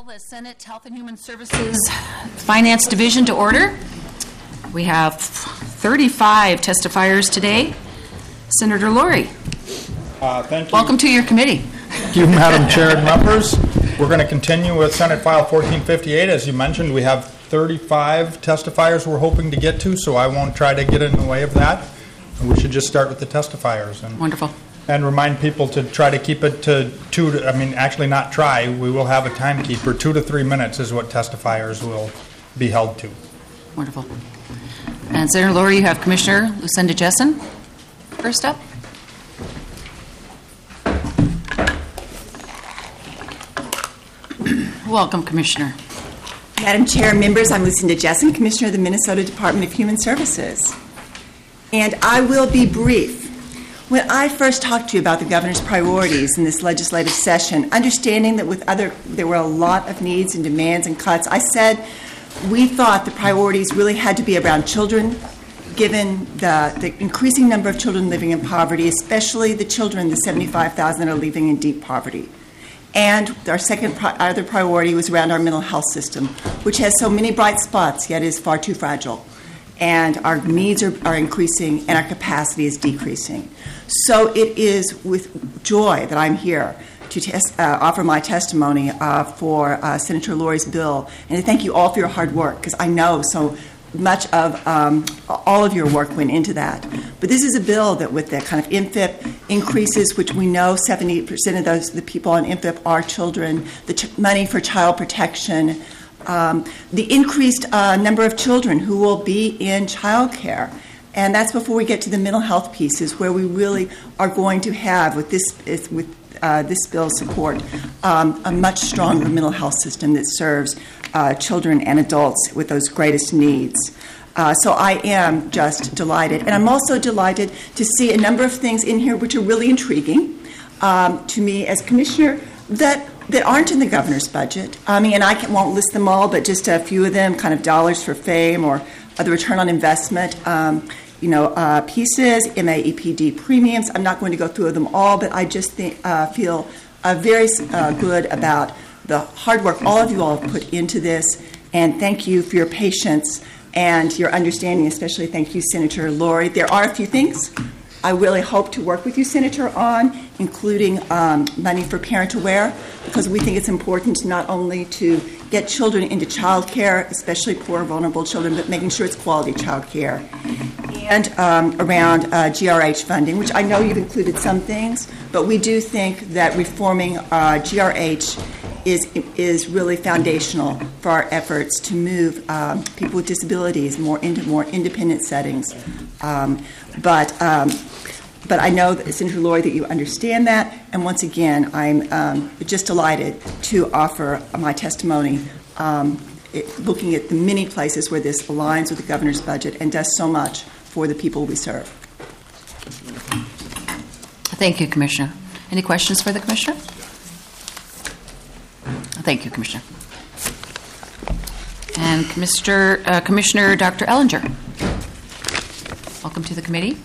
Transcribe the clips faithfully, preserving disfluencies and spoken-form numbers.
the Senate Health and Human Services Finance Division to order. We have thirty-five testifiers today. Senator Laurie, uh, thank you. Welcome to your committee. Thank you, Madam Chair and members. We're going to continue with Senate File fourteen fifty-eight. As you mentioned, we have thirty-five testifiers we're hoping to get to, so I won't try to get in the way of that. And we should just start with the testifiers. And Wonderful. And remind people to try to keep it to two, to, I mean, actually not try, we will have a timekeeper. Two to three minutes is what testifiers will be held to. Wonderful. And Senator Laurie, you have Commissioner Lucinda Jessen first up. Welcome, Commissioner. Madam Chair, members, I'm Lucinda Jessen, Commissioner of the Minnesota Department of Human Services. And I will be brief. When I first talked to you about the governor's priorities in this legislative session, understanding that with other, there were a lot of needs and demands and cuts, I said we thought the priorities really had to be around children, given the, the increasing number of children living in poverty, especially the children, the seventy-five thousand that are living in deep poverty. And our second pri- other priority was around our mental health system, which has so many bright spots, yet is far too fragile. And our needs are, are increasing and our capacity is decreasing. So it is with joy that I'm here to tes- uh, offer my testimony uh, for uh, Senator Laurie's bill, and to thank you all for your hard work, because I know so much of um, all of your work went into that. But this is a bill that with the kind of I N F I P increases, which we know seventy percent of those the people on I N F I P are children, the ch- money for child protection, Um, the increased uh, number of children who will be in child care. And that's before we get to the mental health pieces, where we really are going to have, with this with uh, this bill's support, um, a much stronger mental health system that serves uh, children and adults with those greatest needs. Uh, so I am just delighted. And I'm also delighted to see a number of things in here which are really intriguing um, to me as commissioner that that aren't in the governor's budget. I mean, and I can, won't list them all, but just a few of them, kind of dollars for fame or uh, the return on investment, um, you know, uh, pieces, M A E P D premiums. I'm not going to go through them all, but I just think, uh, feel uh, very uh, good about the hard work all of you all have put into this, and thank you for your patience and your understanding, especially thank you, Senator Laurie. There are a few things I really hope to work with you, Senator, on, including um, money for Parent Aware, because we think it's important not only to get children into child care, especially poor, vulnerable children, but making sure it's quality child care. And um, around uh, G R H funding, which I know you've included some things, but we do think that reforming uh, G R H is is really foundational for our efforts to move um, people with disabilities more into more independent settings. Um, but um, But I know, that, Senator Laurie, that you understand that. And once again, I'm um, just delighted to offer my testimony um, it, looking at the many places where this aligns with the governor's budget and does so much for the people we serve. Thank you, Commissioner. Any questions for the Commissioner? Thank you, Commissioner. And Commissioner, uh, Commissioner Doctor Ellinger, welcome to the committee.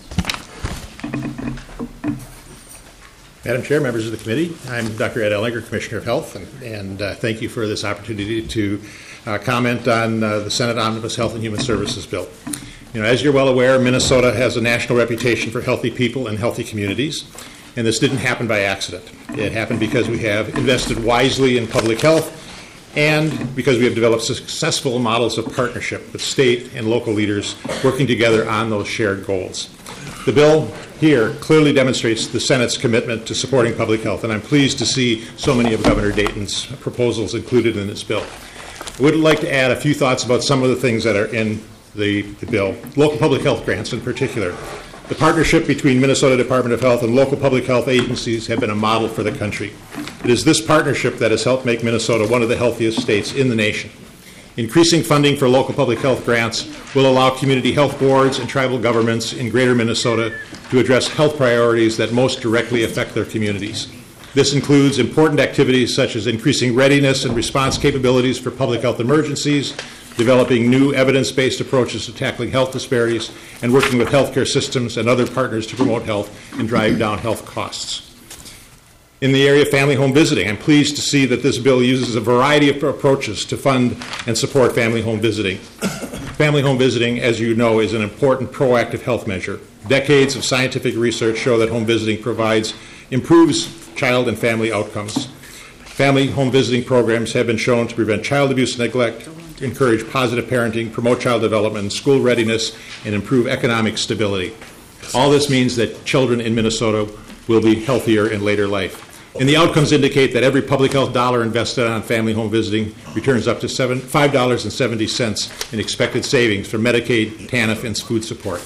Madam Chair, members of the committee, I'm Doctor Ed Ellinger, Commissioner of Health, and, and uh, thank you for this opportunity to uh, comment on uh, the Senate Omnibus Health and Human Services Bill. You know, as you're well aware, Minnesota has a national reputation for healthy people and healthy communities, and this didn't happen by accident. It happened because we have invested wisely in public health and because we have developed successful models of partnership with state and local leaders working together on those shared goals. The bill here clearly demonstrates the Senate's commitment to supporting public health, and I'm pleased to see so many of Governor Dayton's proposals included in this bill. I would like to add a few thoughts about some of the things that are in the, the bill. Local public health grants in particular. The partnership between Minnesota Department of Health and local public health agencies have been a model for the country. It is this partnership that has helped make Minnesota one of the healthiest states in the nation. Increasing funding for local public health grants will allow community health boards and tribal governments in greater Minnesota to address health priorities that most directly affect their communities. This includes important activities such as increasing readiness and response capabilities for public health emergencies, developing new evidence-based approaches to tackling health disparities, and working with healthcare systems and other partners to promote health and drive down health costs. In the area of family home visiting, I'm pleased to see that this bill uses a variety of approaches to fund and support family home visiting. Family home visiting, as you know, is an important proactive health measure. Decades of scientific research show that home visiting provides, improves child and family outcomes. Family home visiting programs have been shown to prevent child abuse and neglect, encourage positive parenting, promote child development, school readiness, and improve economic stability. All this means that children in Minnesota will be healthier in later life. And the outcomes indicate that every public health dollar invested on family home visiting returns up to seven, five dollars and seventy cents in expected savings for Medicaid, TANF, and food support.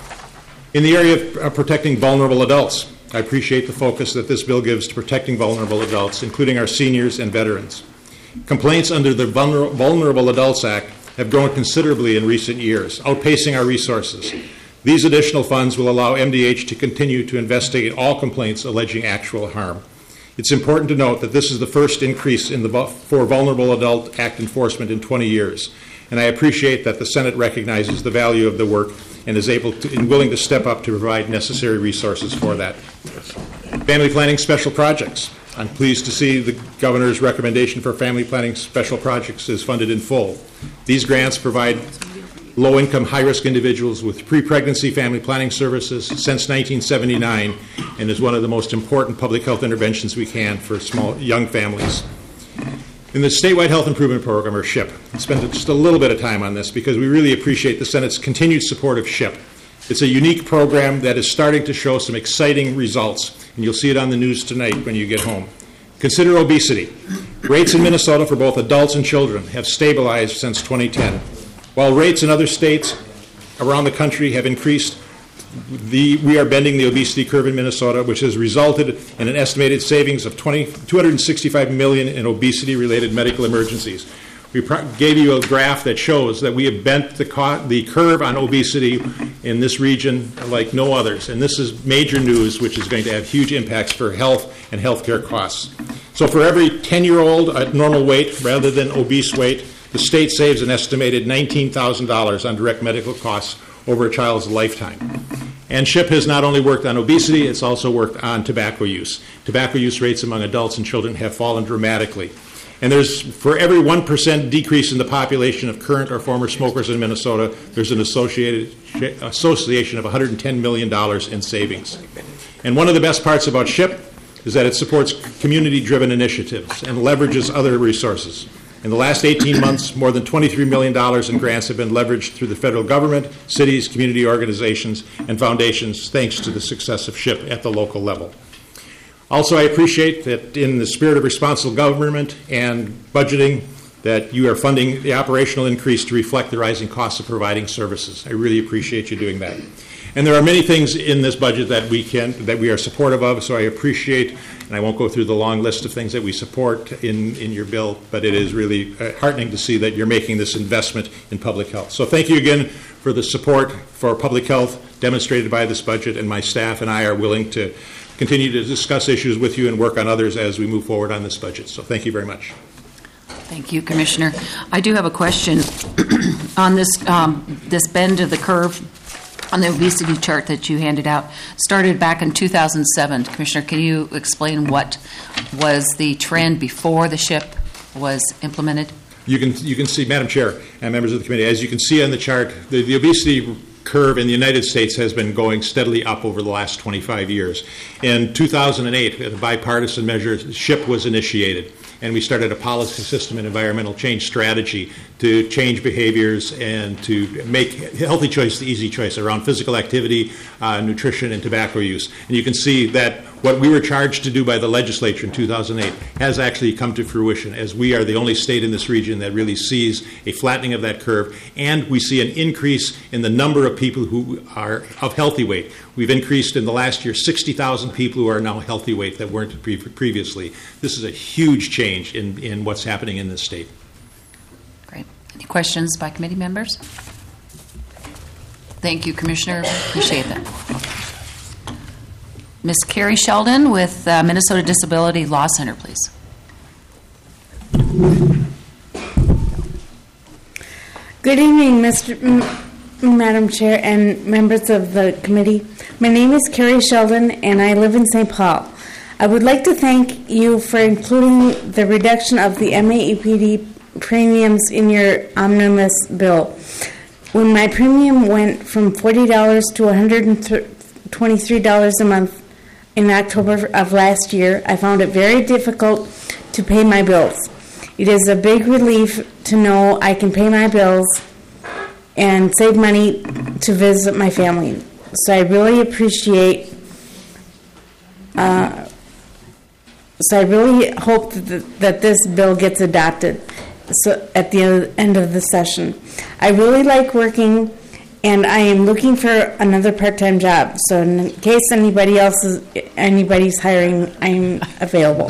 In the area of uh, protecting vulnerable adults, I appreciate the focus that this bill gives to protecting vulnerable adults, including our seniors and veterans. Complaints under the Vulner- Vulnerable Adults Act have grown considerably in recent years, outpacing our resources. These additional funds will allow M D H to continue to investigate all complaints alleging actual harm. It's important to note that this is the first increase in the for Vulnerable Adult Act enforcement in twenty years, and I appreciate that the Senate recognizes the value of the work and is able to, and willing to step up to provide necessary resources for that. Family planning special projects. I'm pleased to see the governor's recommendation for family planning special projects is funded in full. These grants provide low-income, high-risk individuals with pre-pregnancy family planning services since nineteen seventy-nine, and is one of the most important public health interventions we can for small, young families. In the Statewide Health Improvement Program, or SHIP, I'll spend just a little bit of time on this because we really appreciate the Senate's continued support of SHIP. It's a unique program that is starting to show some exciting results, and you'll see it on the news tonight when you get home. Consider obesity. Rates in Minnesota for both adults and children have stabilized since twenty ten. While rates in other states around the country have increased, the, we are bending the obesity curve in Minnesota, which has resulted in an estimated savings of two hundred sixty-five million dollars in obesity-related medical emergencies. We pro- gave you a graph that shows that we have bent the, co- the curve on obesity in this region like no others, and this is major news, which is going to have huge impacts for health and healthcare costs. So for every ten-year-old at normal weight rather than obese weight, the state saves an estimated nineteen thousand dollars on direct medical costs over a child's lifetime. And SHIP has not only worked on obesity, it's also worked on tobacco use. Tobacco use rates among adults and children have fallen dramatically. And there's, for every one percent decrease in the population of current or former smokers in Minnesota, there's an associated association of one hundred ten million dollars in savings. And one of the best parts about SHIP is that it supports community-driven initiatives and leverages other resources. In the last eighteen months, more than twenty-three million dollars in grants have been leveraged through the federal government, cities, community organizations, and foundations, thanks to the success of SHIP at the local level. Also, I appreciate that in the spirit of responsible government and budgeting, that you are funding the operational increase to reflect the rising costs of providing services. I really appreciate you doing that. And there are many things in this budget that we can that we are supportive of, so I appreciate, and I won't go through the long list of things that we support in, in your bill, but it is really uh, heartening to see that you're making this investment in public health. So thank you again for the support for public health demonstrated by this budget, and my staff and I are willing to continue to discuss issues with you and work on others as we move forward on this budget. So thank you very much. Thank you, Commissioner. I do have a question on this um, this bend of the curve on the obesity chart that you handed out. Started back in two thousand seven. Commissioner, can you explain what was the trend before the SHIP was implemented? You can you can see, Madam Chair and members of the committee, as you can see on the chart, the, the obesity curve in the United States has been going steadily up over the last twenty-five years. In two thousand eight, a bipartisan measure, SHIP was initiated, and we started a policy system and environmental change strategy to change behaviors and to make healthy choice the easy choice around physical activity, uh, nutrition, and tobacco use. And you can see that what we were charged to do by the legislature in two thousand eight has actually come to fruition, as we are the only state in this region that really sees a flattening of that curve, and we see an increase in the number of people who are of healthy weight. We've increased in the last year sixty thousand people who are now healthy weight that weren't pre- previously. This is a huge change in, in what's happening in this state. Great. Any questions by committee members? Thank you, Commissioner. Appreciate that. Miz Carrie Sheldon with uh, Minnesota Disability Law Center, please. Good evening, Mister M- Madam Chair and members of the committee. My name is Carrie Sheldon, and I live in Saint Paul. I would like to thank you for including the reduction of the M A E P D premiums in your omnibus bill. When my premium went from forty dollars to one hundred twenty-three dollars a month in October of last year, I found it very difficult to pay my bills. It is a big relief to know I can pay my bills and save money to visit my family. So I really appreciate, uh, so I really hope that, that this bill gets adopted so at the end of the session. I really like working, and I am looking for another part-time job. So in case anybody else is, anybody's hiring, I'm available.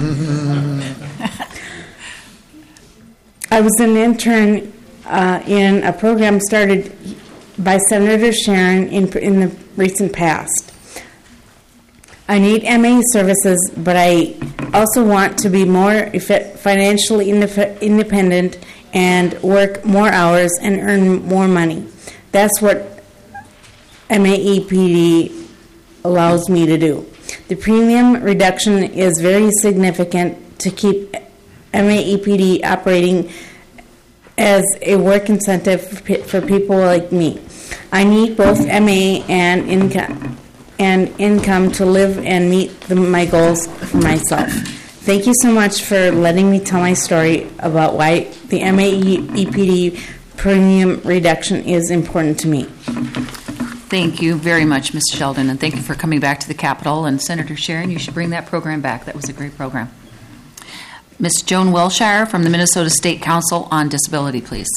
I was an intern uh, in a program started by Senator Sharon in, in the recent past. I need M A services, but I also want to be more financially independent and work more hours and earn more money. That's what M A E P D allows me to do. The premium reduction is very significant to keep M A E P D operating as a work incentive for people like me. I need both M A and income and income to live and meet the, my goals for myself. Thank you so much for letting me tell my story about why the M A E P D premium reduction is important to me. Thank you very much, Miz Sheldon, and thank you for coming back to the Capitol. And Senator Sharon, you should bring that program back. That was a great program. Miz Joan Wilshire from the Minnesota State Council on Disability, please.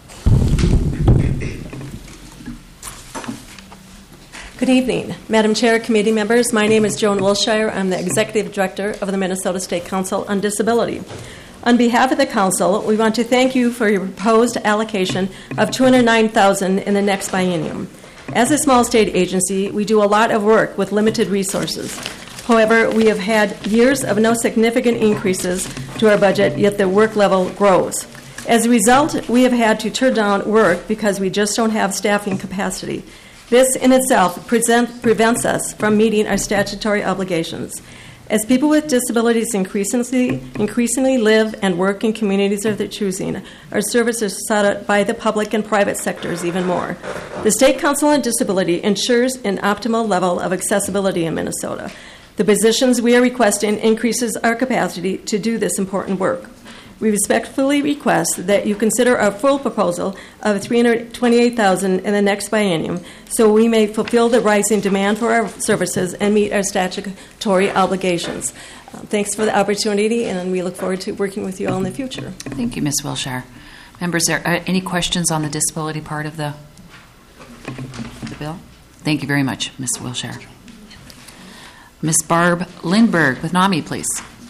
Good evening, Madam Chair, committee members. My name is Joan Wilshire. I'm the Executive Director of the Minnesota State Council on Disability. On behalf of the Council, we want to thank you for your proposed allocation of two hundred nine thousand dollars in the next biennium. As a small state agency, we do a lot of work with limited resources. However, we have had years of no significant increases to our budget, yet the work level grows. As a result, we have had to turn down work because we just don't have staffing capacity. This in itself present, prevents us from meeting our statutory obligations. As people with disabilities increasingly, increasingly live and work in communities of their choosing, our services are sought out by the public and private sectors even more. The State Council on Disability ensures an optimal level of accessibility in Minnesota. The positions we are requesting increases our capacity to do this important work. We respectfully request that you consider our full proposal of three hundred twenty-eight thousand dollars in the next biennium so we may fulfill the rising demand for our services and meet our statutory obligations. Uh, thanks for the opportunity, and we look forward to working with you all in the future. Thank you, Miz Wilshire. Members, are uh, any questions on the disability part of the, the bill? Thank you very much, Miz Wilshire. Miz Barb Lindberg with NAMI, please.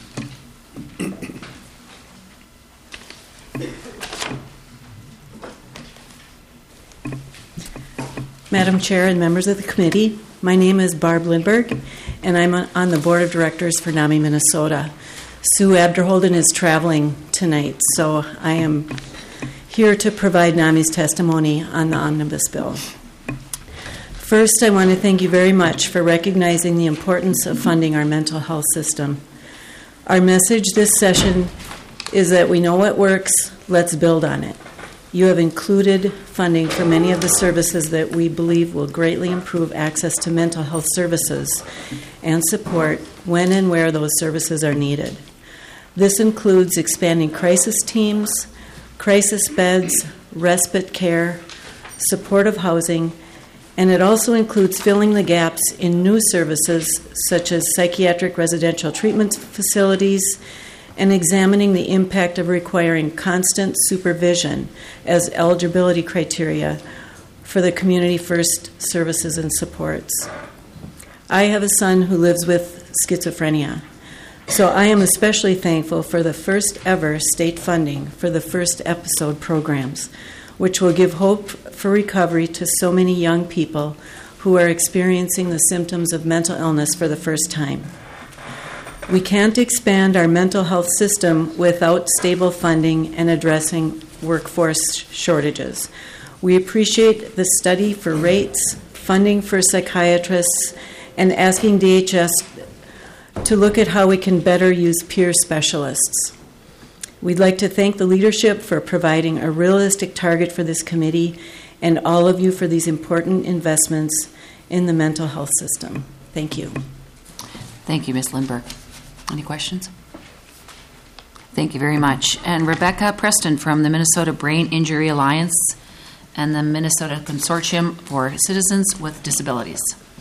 Madam Chair and members of the committee, my name is Barb Lindberg, and I'm on the Board of Directors for NAMI Minnesota. Sue Abderholden is traveling tonight, so I am here to provide NAMI's testimony on the omnibus bill. First, I want to thank you very much for recognizing the importance of funding our mental health system. Our message this session is that we know what works, let's build on it. You have included funding for many of the services that we believe will greatly improve access to mental health services and support when and where those services are needed. This includes expanding crisis teams, crisis beds, respite care, supportive housing, and it also includes filling the gaps in new services such as psychiatric residential treatment facilities and examining the impact of requiring constant supervision as eligibility criteria for the Community First services and supports. I have a son who lives with schizophrenia, so I am especially thankful for the first ever state funding for the First Episode programs, which will give hope for recovery to so many young people who are experiencing the symptoms of mental illness for the first time. We can't expand our mental health system without stable funding and addressing workforce shortages. We appreciate the study for rates, funding for psychiatrists, and asking D H S to look at how we can better use peer specialists. We'd like to thank the leadership for providing a realistic target for this committee and all of you for these important investments in the mental health system. Thank you. Thank you, Miz Lindberg. Any questions? Thank you very much. And Rebecca Preston from the Minnesota Brain Injury Alliance and the Minnesota Consortium for Citizens with Disabilities.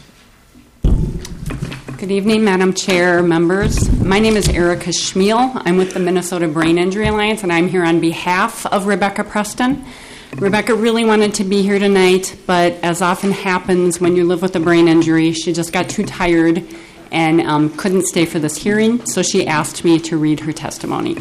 Good evening, Madam Chair, members. My name is Erica Schmiel. I'm with the Minnesota Brain Injury Alliance, and I'm here on behalf of Rebecca Preston. Rebecca really wanted to be here tonight, but as often happens when you live with a brain injury, she just got too tired and um, couldn't stay for this hearing, so she asked me to read her testimony.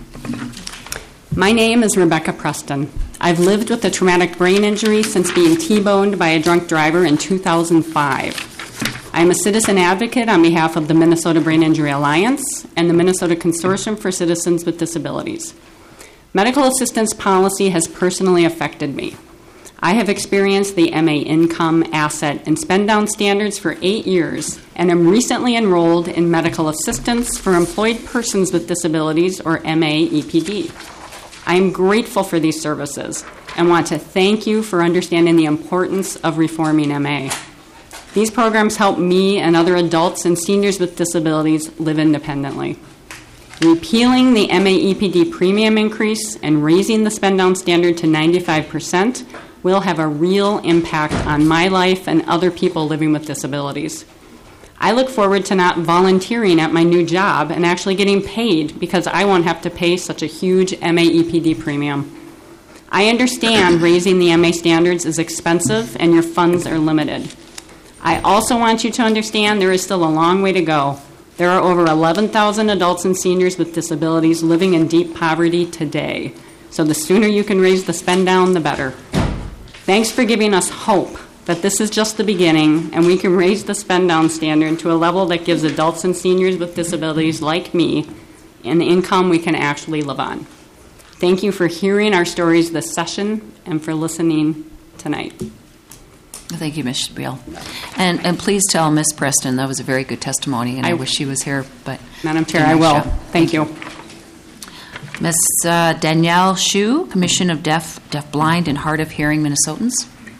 My name is Rebecca Preston. I've lived with a traumatic brain injury since being T-boned by a drunk driver in two thousand five. I'm a citizen advocate on behalf of the Minnesota Brain Injury Alliance and the Minnesota Consortium for Citizens with Disabilities. Medical assistance policy has personally affected me. I have experienced the M A income, asset, and spend-down standards for eight years and am recently enrolled in medical assistance for employed persons with disabilities, or M A E P D. I am grateful for these services and want to thank you for understanding the importance of reforming M A. These programs help me and other adults and seniors with disabilities live independently. Repealing the M A E P D premium increase and raising the spend-down standard to ninety-five percent will have a real impact on my life and other people living with disabilities. I look forward to not volunteering at my new job and actually getting paid because I won't have to pay such a huge M A E P D premium. I understand raising the M A standards is expensive and your funds are limited. I also want you to understand there is still a long way to go. There are over eleven thousand adults and seniors with disabilities living in deep poverty today. So the sooner you can raise the spend down, the better. Thanks for giving us hope that this is just the beginning and we can raise the spend down standard to a level that gives adults and seniors with disabilities like me an income we can actually live on. Thank you for hearing our stories this session and for listening tonight. Thank you, Miz Spiel. And and please tell Miz Preston that was a very good testimony, and I, I wish she was here. But Madam Chair, I will. Show. Thank you. Miz Uh, Danielle Shu, Commission of Deaf, Deaf Blind, and Hard of Hearing Minnesotans.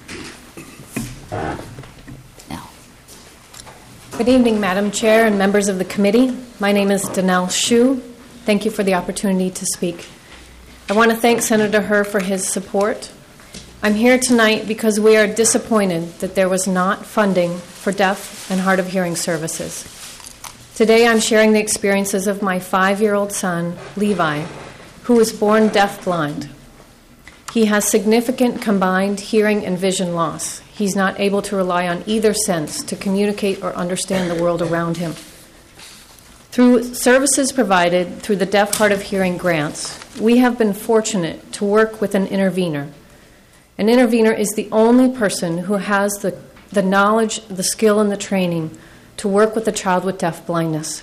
Now. Good evening, Madam Chair and members of the committee. My name is Danielle Shu. Thank you for the opportunity to speak. I want to thank Senator Herr for his support. I'm here tonight because we are disappointed that there was not funding for deaf and hard of hearing services. Today I'm sharing the experiences of my five-year-old son, Levi, who was born deaf-blind. He has significant combined hearing and vision loss. He's not able to rely on either sense to communicate or understand the world around him. Through services provided through the Deaf Hard of Hearing grants, we have been fortunate to work with an intervener. An intervener is the only person who has the, the knowledge, the skill, and the training to work with a child with deaf blindness.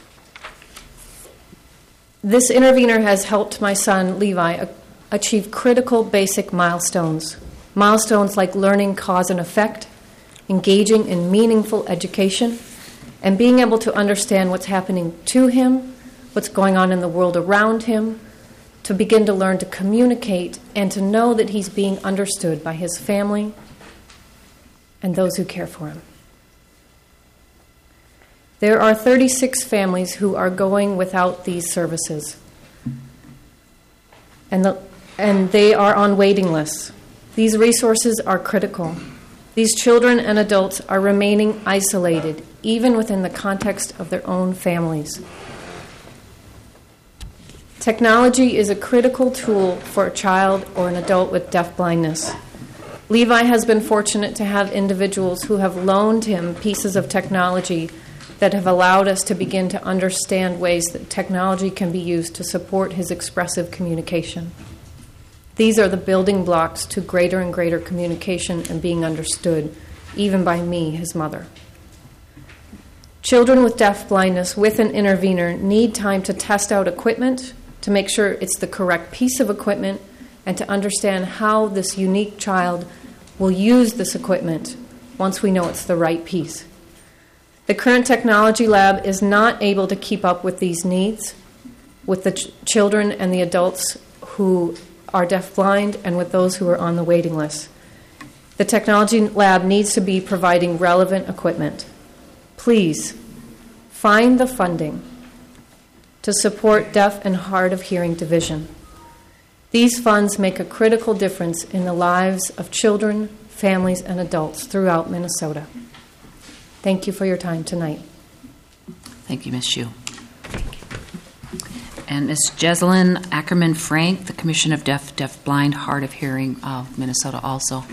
This intervener has helped my son, Levi, achieve critical basic milestones. Milestones like learning cause and effect, engaging in meaningful education, and being able to understand what's happening to him, what's going on in the world around him, to begin to learn to communicate and to know that he's being understood by his family and those who care for him. There are thirty-six families who are going without these services, and, the, and they are on waiting lists. These resources are critical. These children and adults are remaining isolated, even within the context of their own families. Technology is a critical tool for a child or an adult with deaf blindness. Levi has been fortunate to have individuals who have loaned him pieces of technology that have allowed us to begin to understand ways that technology can be used to support his expressive communication. These are the building blocks to greater and greater communication and being understood, even by me, his mother. Children with deaf blindness with an intervener need time to test out equipment, to make sure it's the correct piece of equipment, and to understand how this unique child will use this equipment once we know it's the right piece. The current technology lab is not able to keep up with these needs, with the ch- children and the adults who are deafblind and with those who are on the waiting list. The technology lab needs to be providing relevant equipment. Please find the funding to support deaf and hard of hearing division. These funds make a critical difference in the lives of children, families, and adults throughout Minnesota. Thank you for your time tonight. Thank you, Miz Shu. And Miz Jeselyn Ackerman Frank, the Commission of Deaf, Deaf Blind, Hard of Hearing of Minnesota also.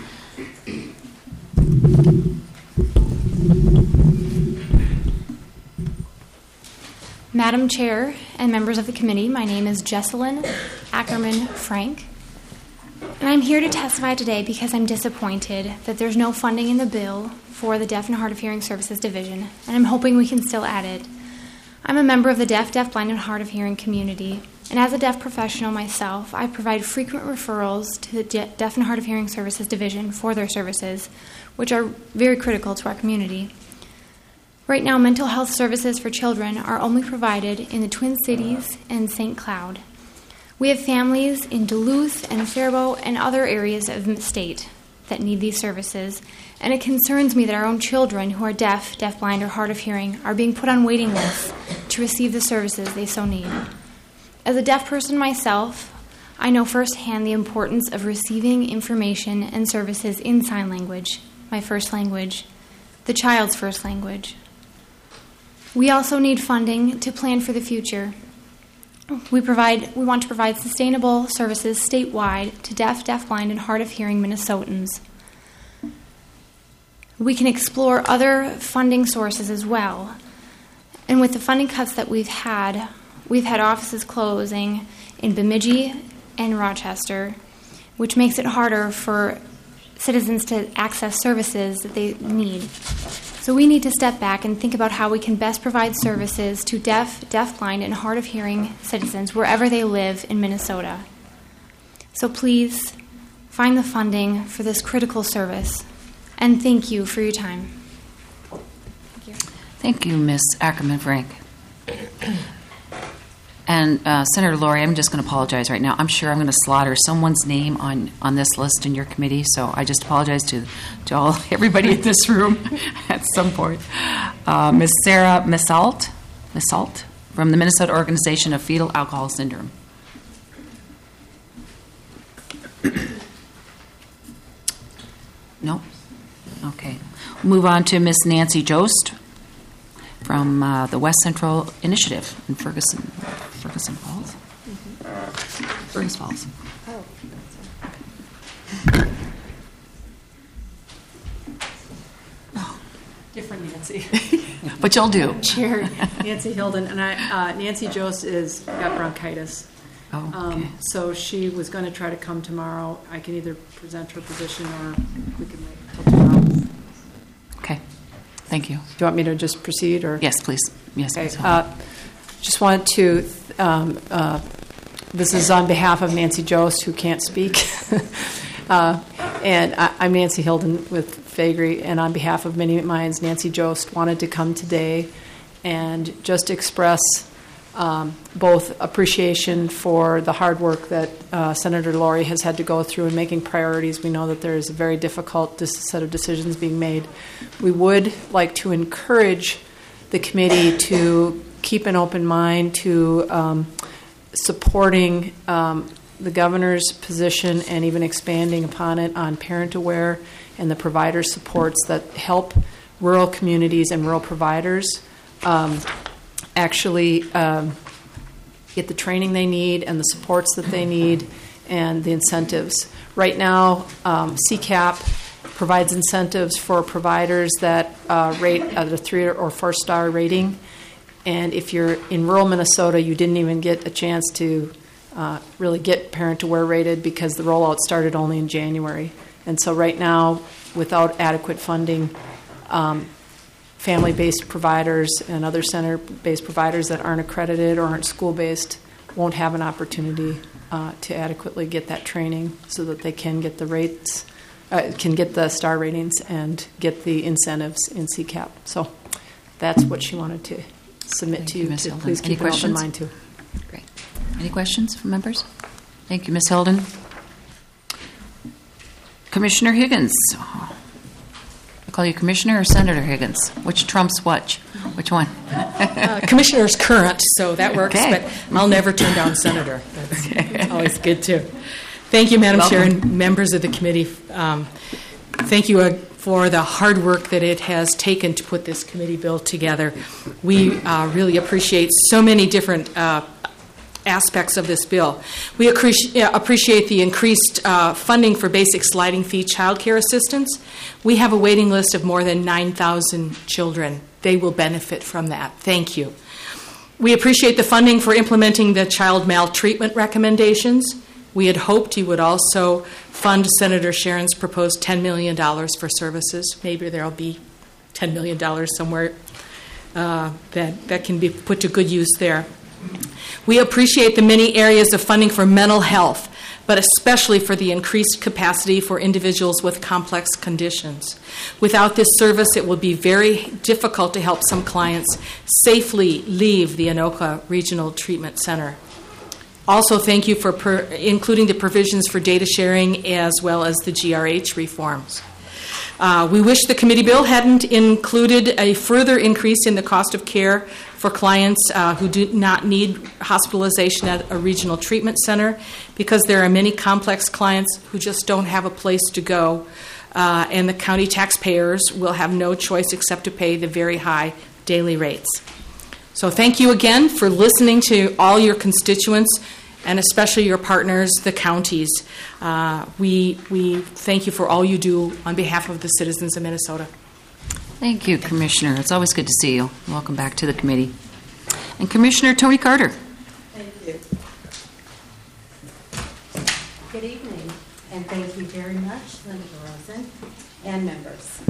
Madam Chair and members of the committee, my name is Jeselyn Ackerman Frank, and I'm here to testify today because I'm disappointed that there's no funding in the bill for the Deaf and Hard of Hearing Services Division, and I'm hoping we can still add it. I'm a member of the deaf, deafblind, and hard of hearing community, and as a deaf professional myself, I provide frequent referrals to the De- Deaf and Hard of Hearing Services Division for their services, which are very critical to our community. Right now, mental health services for children are only provided in the Twin Cities and Saint Cloud. We have families in Duluth and Faribault and other areas of the state that need these services, and it concerns me that our own children who are deaf, deafblind, or hard of hearing are being put on waiting lists to receive the services they so need. As a deaf person myself, I know firsthand the importance of receiving information and services in sign language, my first language, the child's first language. We also need funding to plan for the future. We provide. We want to provide sustainable services statewide to deaf, deafblind, and hard of hearing Minnesotans. We can explore other funding sources as well. And with the funding cuts that we've had, we've had offices closing in Bemidji and Rochester, which makes it harder for citizens to access services that they need. So we need to step back and think about how we can best provide services to deaf, deafblind, and hard of hearing citizens wherever they live in Minnesota. So please find the funding for this critical service. And thank you for your time. Thank you. Thank you, Miz Ackerman Frank. And uh, Senator Laurie, I'm just going to apologize right now. I'm sure I'm going to slaughter someone's name on, on this list in your committee, so I just apologize to to all everybody in this room at some point. Uh, Miz Sarah Missalt, Missalt from the Minnesota Organization of Fetal Alcohol Syndrome. No? Okay. We'll move on to Miz Nancy Jost from uh, the West Central Initiative in Ferguson, Ferguson Falls. Mm-hmm. Fergus Falls. Oh. Oh. Different Nancy. But you'll do. Chair Nancy Hilden, and I. Uh, Nancy Jost is got bronchitis. Oh, okay. Um, so she was going to try to come tomorrow. I can either present her position or we can wait until tomorrow. Okay. Thank you. Do you want me to just proceed, or yes, please? Yes, okay. please. Uh, just wanted to. Um, uh, this is on behalf of Nancy Jost, who can't speak, uh, and I, I'm Nancy Hilden with Fagri, and on behalf of Many Minds, Nancy Jost wanted to come today and just express um, both appreciation for the hard work that uh, Senator Laurie has had to go through in making priorities. We know that there is a very difficult dis- set of decisions being made. We would like to encourage the committee to keep an open mind to um, supporting um, the governor's position and even expanding upon it on Parent Aware and the provider supports that help rural communities and rural providers um, actually um, get the training they need and the supports that they need and the incentives. Right now, um, C CAP provides incentives for providers that uh, rate at a three or four star rating. And if you're in rural Minnesota, you didn't even get a chance to uh, really get Parent Aware rated because the rollout started only in January. And so right now, without adequate funding, um, family-based providers and other center-based providers that aren't accredited or aren't school-based won't have an opportunity uh, to adequately get that training so that they can get the rates, uh, can get the star ratings and get the incentives in C CAP. So that's what she wanted to submit Thank to you, you, Miz to Hilden. please Any keep an open questions? mind to. Great. Any questions from members? Thank you, Miz Hilden. Commissioner Higgins. I call you Commissioner or Senator Higgins? Which trumps which? Which one? Uh, Commissioner's current, so that works, Okay. but I'll never turn down Senator. That's, that's always good, too. Thank you, Madam Chair, Welcome. and members of the committee. Um, thank you uh, for the hard work that it has taken to put this committee bill together. We uh, really appreciate so many different uh, aspects of this bill. We appreci- uh, appreciate the increased uh, funding for basic sliding fee child care assistance. We have a waiting list of more than nine thousand children. They will benefit from that. Thank you. We appreciate the funding for implementing the child maltreatment recommendations. We had hoped you would also fund Senator Sharon's proposed ten million dollars for services. Maybe there will be ten million dollars somewhere uh, that, that can be put to good use there. We appreciate the many areas of funding for mental health, but especially for the increased capacity for individuals with complex conditions. Without this service, it will be very difficult to help some clients safely leave the Anoka Regional Treatment Center. Also, thank you for per- including the provisions for data sharing as well as the G R H reforms. Uh, we wish the committee bill hadn't included a further increase in the cost of care for clients uh, who do not need hospitalization at a regional treatment center, because there are many complex clients who just don't have a place to go, uh, and the county taxpayers will have no choice except to pay the very high daily rates. So thank you again for listening to all your constituents, and especially your partners, the counties. Uh, we, we thank you for all you do on behalf of the citizens of Minnesota. Thank you, Commissioner. It's always good to see you. Welcome back to the committee. And Commissioner Tony Carter. Thank you. Good evening, and thank you very much, Senator Rosen and members.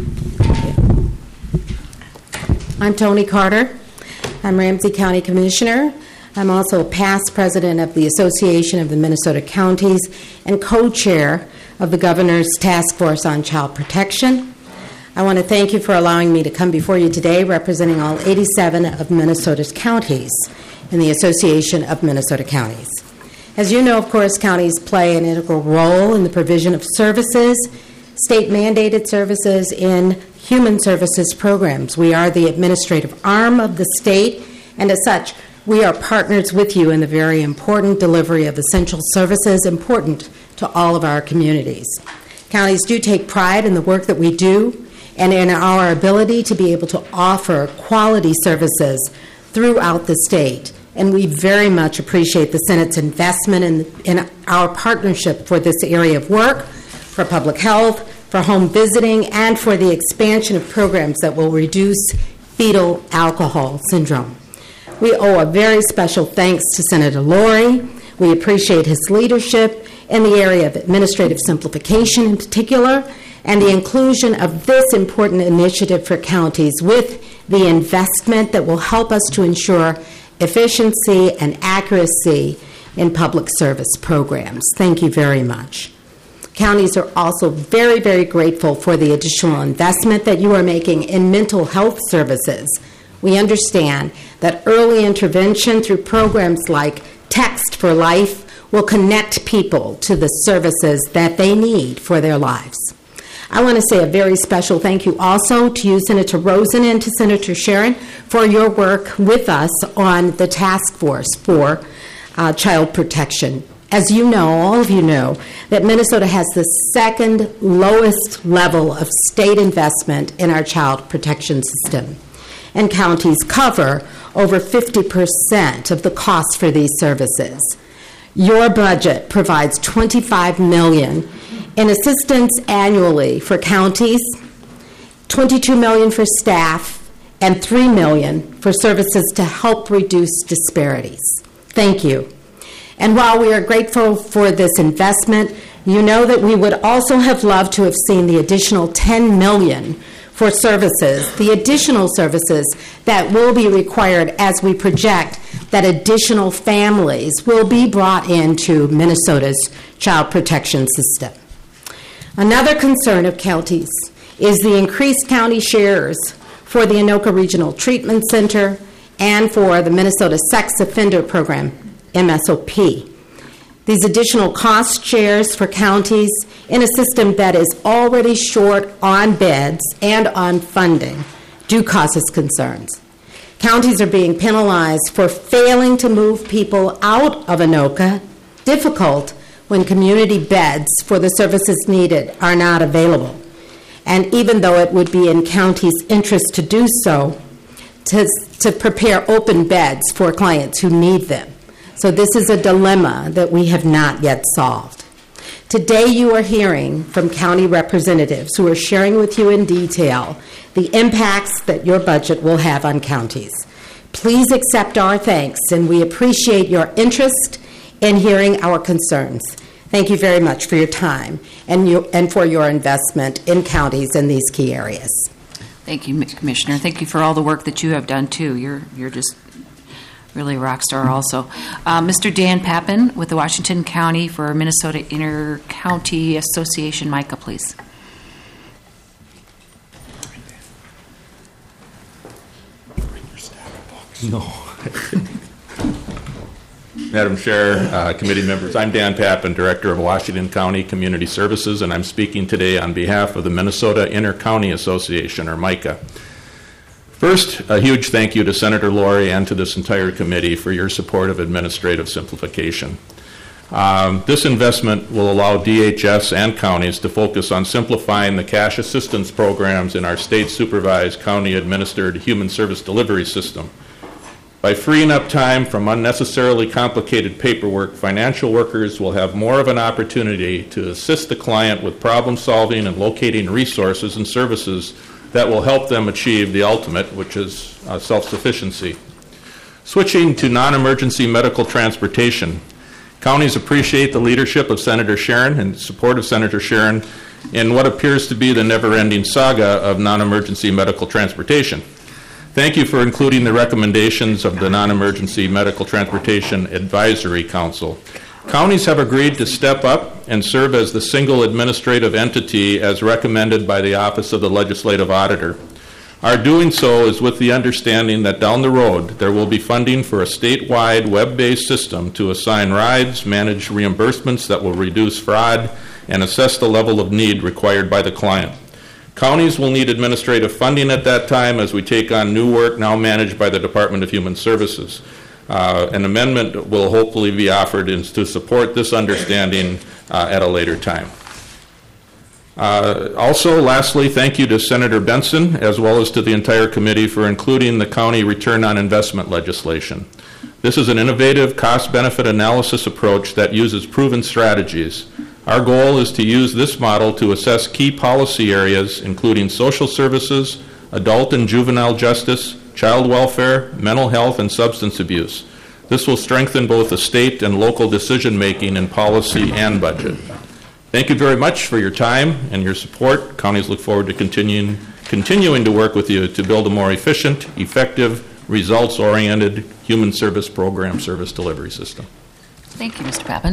I'm Tony Carter. I'm Ramsey County Commissioner. I'm also a past president of the Association of the Minnesota Counties and co-chair of the Governor's Task Force on Child Protection. I want to thank you for allowing me to come before you today representing all eighty-seven of Minnesota's counties in the Association of Minnesota Counties. As you know, of course, counties play an integral role in the provision of services, state-mandated services, in human services programs. We are the administrative arm of the state, and as such, we are partners with you in the very important delivery of essential services important to all of our communities. Counties do take pride in the work that we do and in our ability to be able to offer quality services throughout the state. And we very much appreciate the Senate's investment in, in our partnership for this area of work, for public health, for home visiting, and for the expansion of programs that will reduce fetal alcohol syndrome. We owe a very special thanks to Senator Laurie. We appreciate his leadership in the area of administrative simplification in particular, and the inclusion of this important initiative for counties with the investment that will help us to ensure efficiency and accuracy in public service programs. Thank you very much. Counties are also very, very grateful for the additional investment that you are making in mental health services. We understand that early intervention through programs like Text for Life will connect people to the services that they need for their lives. I want to say a very special thank you also to you, Senator Rosen, and to Senator Sharon for your work with us on the task force for uh, child protection. As you know, all of you know, that Minnesota has the second lowest level of state investment in our child protection system, and counties cover over fifty percent of the cost for these services. Your budget provides twenty-five million dollars in assistance annually for counties, twenty-two million dollars for staff, and three million dollars for services to help reduce disparities. Thank you. And while we are grateful for this investment, you know that we would also have loved to have seen the additional ten million dollars for services, the additional services that will be required as we project that additional families will be brought into Minnesota's child protection system. Another concern of counties is the increased county shares for the Anoka Regional Treatment Center, and for the Minnesota Sex Offender Program, M S O P. These additional cost shares for counties in a system that is already short on beds and on funding do cause us concerns. Counties are being penalized for failing to move people out of Anoka, difficult when community beds for the services needed are not available. And even though it would be in county's interest to do so, to, to prepare open beds for clients who need them. So this is a dilemma that we have not yet solved. Today you are hearing from county representatives who are sharing with you in detail the impacts that your budget will have on counties. Please accept our thanks, and we appreciate your interest in hearing our concerns. Thank you very much for your time and, you, and for your investment in counties in these key areas. Thank you, Commissioner. Thank you for all the work that you have done, too. You're, you're just really a rock star also. Uh, Mister Dan Pappen with the Washington County for Minnesota Inter-County Association. Micah, please. No. Madam Chair, uh, committee members, I'm Dan Pappen, Director of Washington County Community Services, and I'm speaking today on behalf of the Minnesota Inter-County Association, or MICA. First, a huge thank you to Senator Laurie and to this entire committee for your support of administrative simplification. Um, this investment will allow D H S and counties to focus on simplifying the cash assistance programs in our state-supervised, county-administered human service delivery system. By freeing up time from unnecessarily complicated paperwork, financial workers will have more of an opportunity to assist the client with problem solving and locating resources and services that will help them achieve the ultimate, which is uh, self-sufficiency. Switching to non-emergency medical transportation, counties appreciate the leadership of Senator Sharon and support of Senator Sharon in what appears to be the never-ending saga of non-emergency medical transportation. Thank you for including the recommendations of the Non-Emergency Medical Transportation Advisory Council. Counties have agreed to step up and serve as the single administrative entity as recommended by the Office of the Legislative Auditor. Our doing so is with the understanding that down the road there will be funding for a statewide web-based system to assign rides, manage reimbursements that will reduce fraud, and assess the level of need required by the client. Counties will need administrative funding at that time as we take on new work now managed by the Department of Human Services. Uh, an amendment will hopefully be offered in, to support this understanding uh, at a later time. Uh, also, lastly, thank you to Senator Benson as well as to the entire committee for including the county return on investment legislation. This is an innovative cost-benefit analysis approach that uses proven strategies. Our goal is to use this model to assess key policy areas, including social services, adult and juvenile justice, child welfare, mental health, and substance abuse. This will strengthen both the state and local decision-making in policy and budget. Thank you very much for your time and your support. Counties look forward to continuing, continuing to work with you to build a more efficient, effective, results-oriented human service program service delivery system. Thank you, Mister Pappen.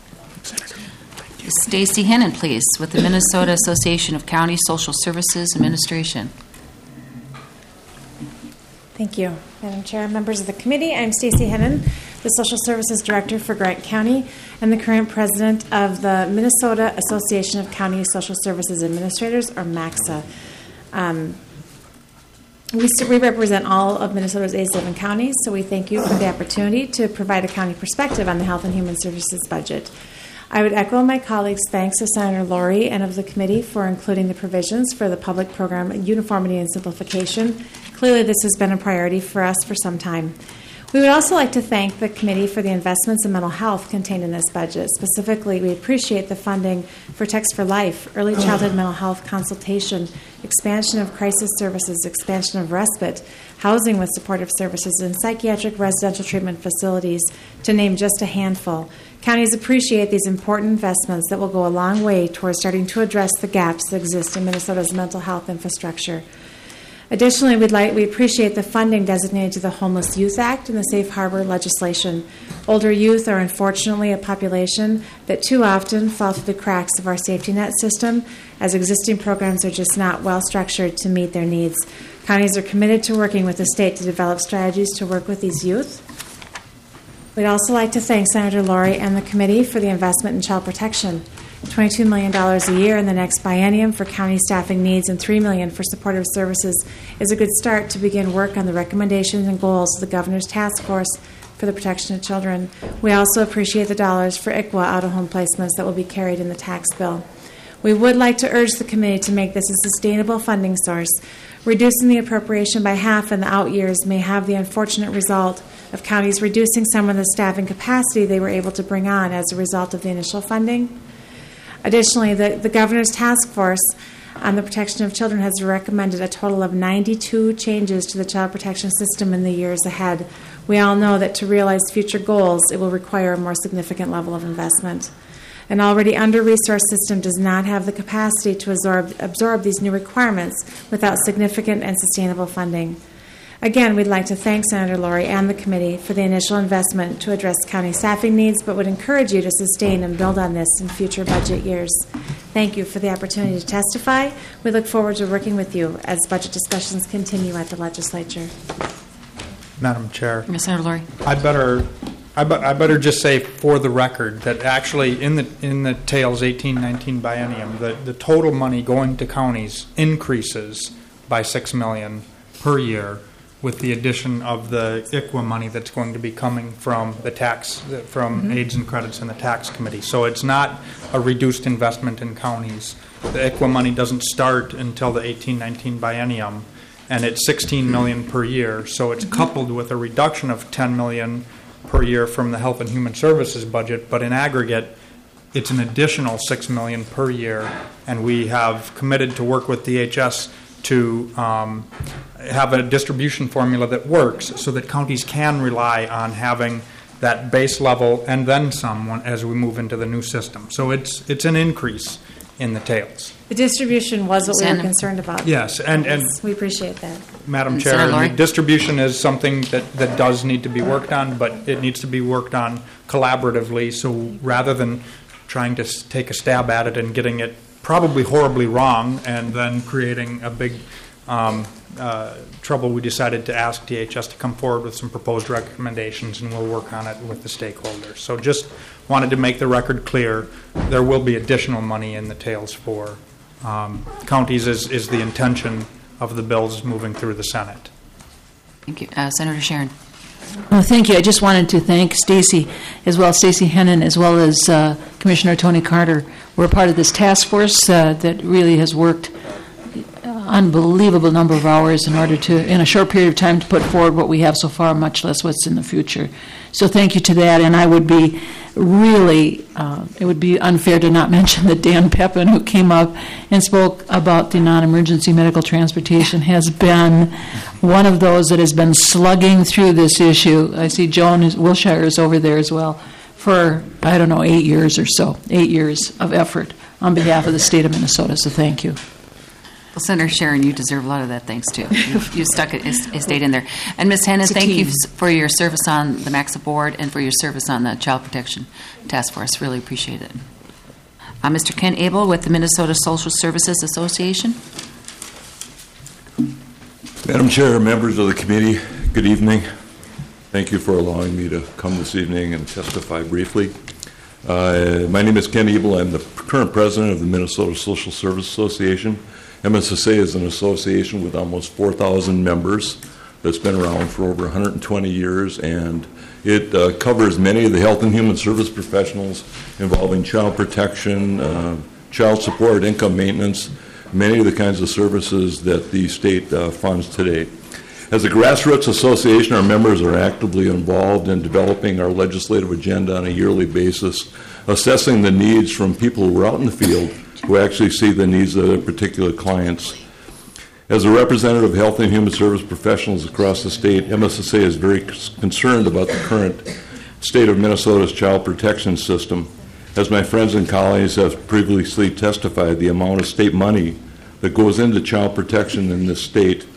Stacy Hennon, please, with the Minnesota Association of County Social Services Administration. Thank you, Madam Chair, members of the committee. I'm Stacy Hennon, the Social Services Director for Grant County and the current president of the Minnesota Association of County Social Services Administrators, or MACSA. Um, we, we represent all of Minnesota's eighty-seven counties, so we thank you for the opportunity to provide a county perspective on the Health and Human Services budget. I would echo my colleagues' thanks to Senator Laurie and of the committee for including the provisions for the public program uniformity and simplification. Clearly, this has been a priority for us for some time. We would also like to thank the committee for the investments in mental health contained in this budget. Specifically, we appreciate the funding for Text for Life, early childhood mental health consultation, expansion of crisis services, expansion of respite, housing with supportive services, and psychiatric residential treatment facilities, to name just a handful. Counties appreciate these important investments that will go a long way towards starting to address the gaps that exist in Minnesota's mental health infrastructure. Additionally, we'd like, we appreciate the funding designated to the Homeless Youth Act and the Safe Harbor legislation. Older youth are unfortunately a population that too often fall through the cracks of our safety net system, as existing programs are just not well structured to meet their needs. Counties are committed to working with the state to develop strategies to work with these youth. We'd also like to thank Senator Lori and the committee for the investment in child protection. twenty-two million dollars a year in the next biennium for county staffing needs and three million dollars for supportive services is a good start to begin work on the recommendations and goals of the Governor's Task Force for the Protection of Children. We also appreciate the dollars for I C W A out-of-home placements that will be carried in the tax bill. We would like to urge the committee to make this a sustainable funding source. Reducing the appropriation by half in the out years may have the unfortunate result of counties reducing some of the staffing capacity they were able to bring on as a result of the initial funding. Additionally, the, the Governor's Task Force on the Protection of Children has recommended a total of ninety-two changes to the child protection system in the years ahead. We all know that to realize future goals, it will require a more significant level of investment. An already under-resourced system does not have the capacity to absorb, absorb these new requirements without significant and sustainable funding. Again, we'd like to thank Senator Lori and the committee for the initial investment to address county staffing needs, but would encourage you to sustain and build on this in future budget years. Thank you for the opportunity to testify. We look forward to working with you as budget discussions continue at the legislature. Madam Chair. Yes, Senator Lori. I better, I, be, I better just say for the record that actually in the in the TAILS eighteen nineteen biennium, the, the total money going to counties increases by six million dollars per year, with the addition of the I C W A money that's going to be coming from the tax, from mm-hmm. aids and credits in the tax committee. So it's not a reduced investment in counties. The I C W A money doesn't start until the eighteen nineteen biennium, and it's sixteen million dollars per year. So it's mm-hmm. coupled with a reduction of ten million dollars per year from the Health and Human Services budget, but in aggregate, it's an additional six million dollars per year, and we have committed to work with D H S to um, have a distribution formula that works so that counties can rely on having that base level and then some as we move into the new system. So it's it's an increase in the tails. The distribution was what we were concerned about. Yes, and, and we appreciate that. Madam Chair, the distribution is something that, that does need to be worked on, but it needs to be worked on collaboratively. So rather than trying to take a stab at it and getting it probably horribly wrong and then creating a big um, uh, trouble, we decided to ask D H S to come forward with some proposed recommendations, and we'll work on it with the stakeholders. So just wanted to make the record clear, there will be additional money in the tails for um, counties is, is the intention of the bills moving through the Senate. Thank you. Uh, Senator Sharon. Well, thank you. I just wanted to thank Stacy, as well as Stacy Hennon, as well as uh, Commissioner Tony Carter. We're part of this task force uh, that really has worked unbelievable number of hours in order to, in a short period of time, to put forward what we have so far, much less what's in the future. So thank you to that. And I would be really, uh, it would be unfair to not mention that Dan Pepin, who came up and spoke about the non-emergency medical transportation, has been one of those that has been slugging through this issue. I see Joan Wilshire is over there as well for, I don't know, eight years or so, eight years of effort on behalf of the state of Minnesota. So thank you. Well, Senator Sharon, you deserve a lot of that thanks, too. You, you stuck it, it stayed in there. And Miz Hennon, thank team. you for your service on the MAXA board and for your service on the Child Protection Task Force. Really appreciate it. Uh, Mister Ken Abel with the Minnesota Social Services Association. Madam Chair, members of the committee, good evening. Thank you for allowing me to come this evening and testify briefly. Uh, my name is Ken Abel. I'm the current president of the Minnesota Social Service Association. M S S A is an association with almost four thousand members that's been around for over one hundred twenty years, and it uh, covers many of the health and human service professionals involving child protection, uh, child support, income maintenance, many of the kinds of services that the state uh, funds today. As a grassroots association, our members are actively involved in developing our legislative agenda on a yearly basis, assessing the needs from people who are out in the field who actually see the needs of their particular clients. As a representative of health and human service professionals across the state, M S S A is very concerned about the current state of Minnesota's child protection system. As my friends and colleagues have previously testified, the amount of state money that goes into child protection in this state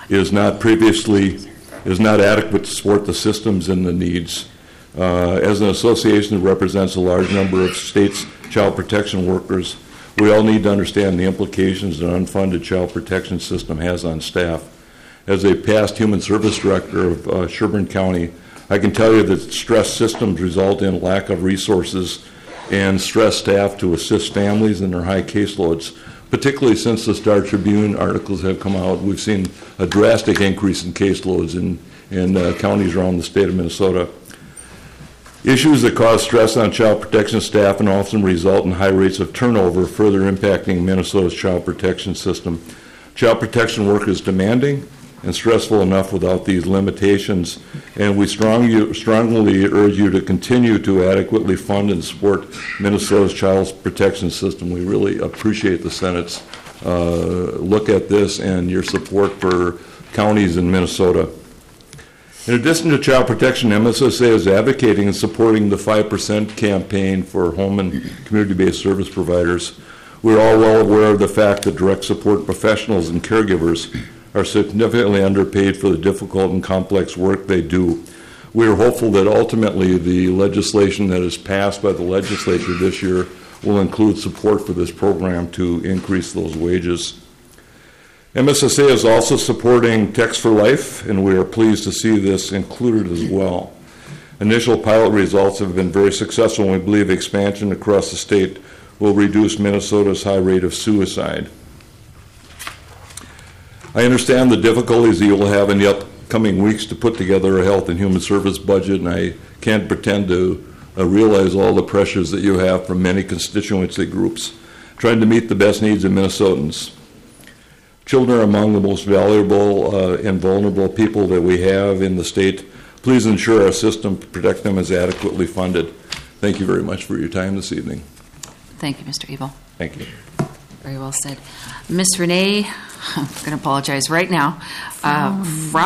is not previously, is not adequate to support the systems and the needs. Uh, as an association that represents a large number of states' child protection workers, we all need to understand the implications an unfunded child protection system has on staff. As a past human service director of uh, Sherburne County, I can tell you that stressed systems result in lack of resources and stressed staff to assist families in their high caseloads. Particularly since the Star Tribune articles have come out, we've seen a drastic increase in caseloads in, in uh, counties around the state of Minnesota. Issues that cause stress on child protection staff and often result in high rates of turnover, further impacting Minnesota's child protection system. Child protection work is demanding and stressful enough without these limitations, and we strongly, strongly urge you to continue to adequately fund and support Minnesota's child protection system. We really appreciate the Senate's uh, look at this and your support for counties in Minnesota. In addition to child protection, M S S A is advocating and supporting the five percent campaign for home and community-based service providers. We're all well aware of the fact that direct support professionals and caregivers are significantly underpaid for the difficult and complex work they do. We are hopeful that ultimately the legislation that is passed by the legislature this year will include support for this program to increase those wages. M S S A is also supporting Text for Life, and we are pleased to see this included as well. Initial pilot results have been very successful, and we believe expansion across the state will reduce Minnesota's high rate of suicide. I understand the difficulties that you will have in the upcoming weeks to put together a health and human service budget, and I can't pretend to uh, realize all the pressures that you have from many constituency groups trying to meet the best needs of Minnesotans. Children are among the most valuable uh, and vulnerable people that we have in the state. Please ensure our system to protect them is adequately funded. Thank you very much for your time this evening. Thank you, Mister Ebel. Thank you. Very well said. Miss Renee, I'm going to apologize right now, uh,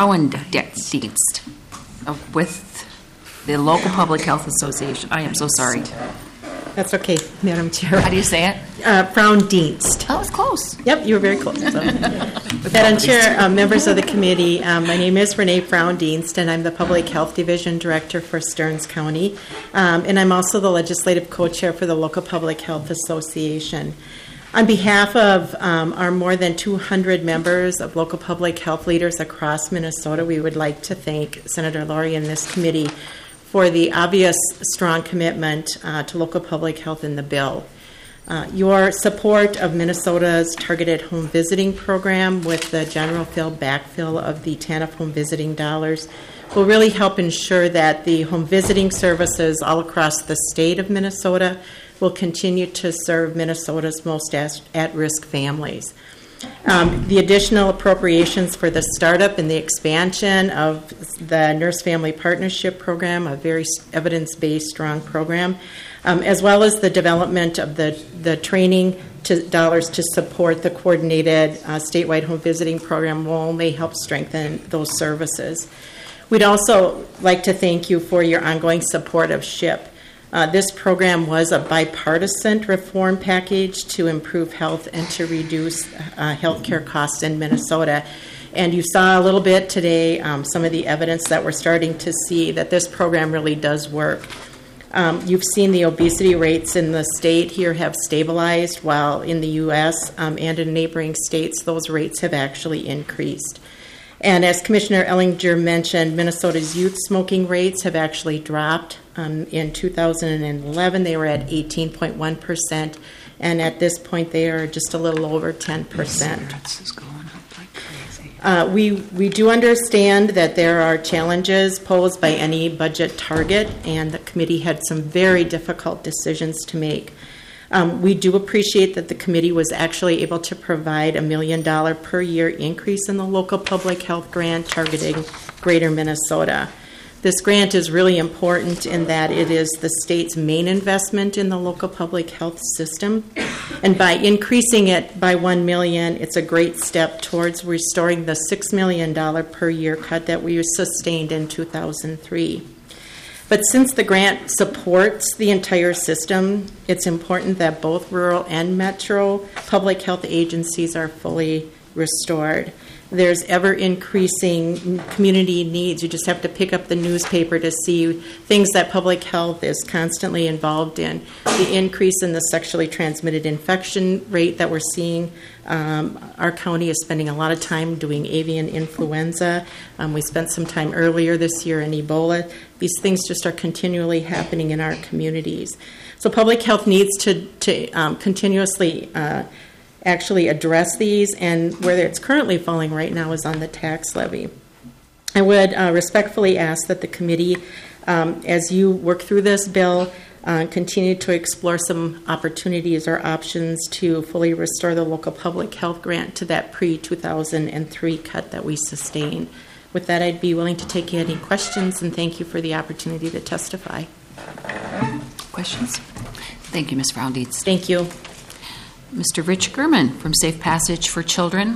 Frauendienst uh, with the local Public Health Association. I am so sorry. That's okay, Madam Chair. How do you say it? Uh, Frauendienst. Oh, it's close. Yep, you were very close. So. Madam Chair, uh, members of the committee, um, my name is Renee Frauendienst, and I'm the Public Health Division Director for Stearns County, um, and I'm also the Legislative Co-Chair for the Local Public Health Association. On behalf of um, our more than two hundred members of local public health leaders across Minnesota, we would like to thank Senator Laurie and this committee for the obvious strong commitment uh, to local public health in the bill. Uh, your support of Minnesota's targeted home visiting program with the general fill backfill of the T A N F home visiting dollars will really help ensure that the home visiting services all across the state of Minnesota will continue to serve Minnesota's most at-risk families. Um, the additional appropriations for the startup and the expansion of the Nurse Family Partnership Program, a very evidence-based, strong program, um, as well as the development of the, the training to dollars to support the coordinated uh, statewide home visiting program will only help strengthen those services. We'd also like to thank you for your ongoing support of SHIP. Uh, this program was a bipartisan reform package to improve health and to reduce uh, health care costs in Minnesota. And you saw a little bit today um, some of the evidence that we're starting to see that this program really does work. Um, you've seen the obesity rates in the state here have stabilized, while in the U S um, and in neighboring states, those rates have actually increased. And as Commissioner Ellinger mentioned, Minnesota's youth smoking rates have actually dropped. Um, in two thousand eleven, they were at eighteen point one percent, and at this point, they are just a little over ten percent. Uh, we, we do understand that there are challenges posed by any budget target, and the committee had some very difficult decisions to make. Um, we do appreciate that the committee was actually able to provide a million dollar per year increase in the local public health grant targeting Greater Minnesota. This grant is really important in that it is the state's main investment in the local public health system. And by increasing it by one million dollars, it's a great step towards restoring the six million dollars per year cut that we sustained in two thousand three. But since the grant supports the entire system, it's important that both rural and metro public health agencies are fully restored. there's ever-increasing community needs. You just have to pick up the newspaper to see things that public health is constantly involved in. The increase in the sexually transmitted infection rate that we're seeing. Um, our county is spending a lot of time doing avian influenza. Um, we spent some time earlier this year in Ebola. These things just are continually happening in our communities. So public health needs to, to um, continuously uh, actually address these, and where it's currently falling right now is on the tax levy. I would uh, respectfully ask that the committee, um, as you work through this bill, uh, continue to explore some opportunities or options to fully restore the local public health grant to that pre two thousand three cut that we sustained. With that, I'd be willing to take any questions, and thank you for the opportunity to testify. Questions? Thank you, Miz Brown-Dietz. Thank you. Mister Rich German from Safe Passage for Children.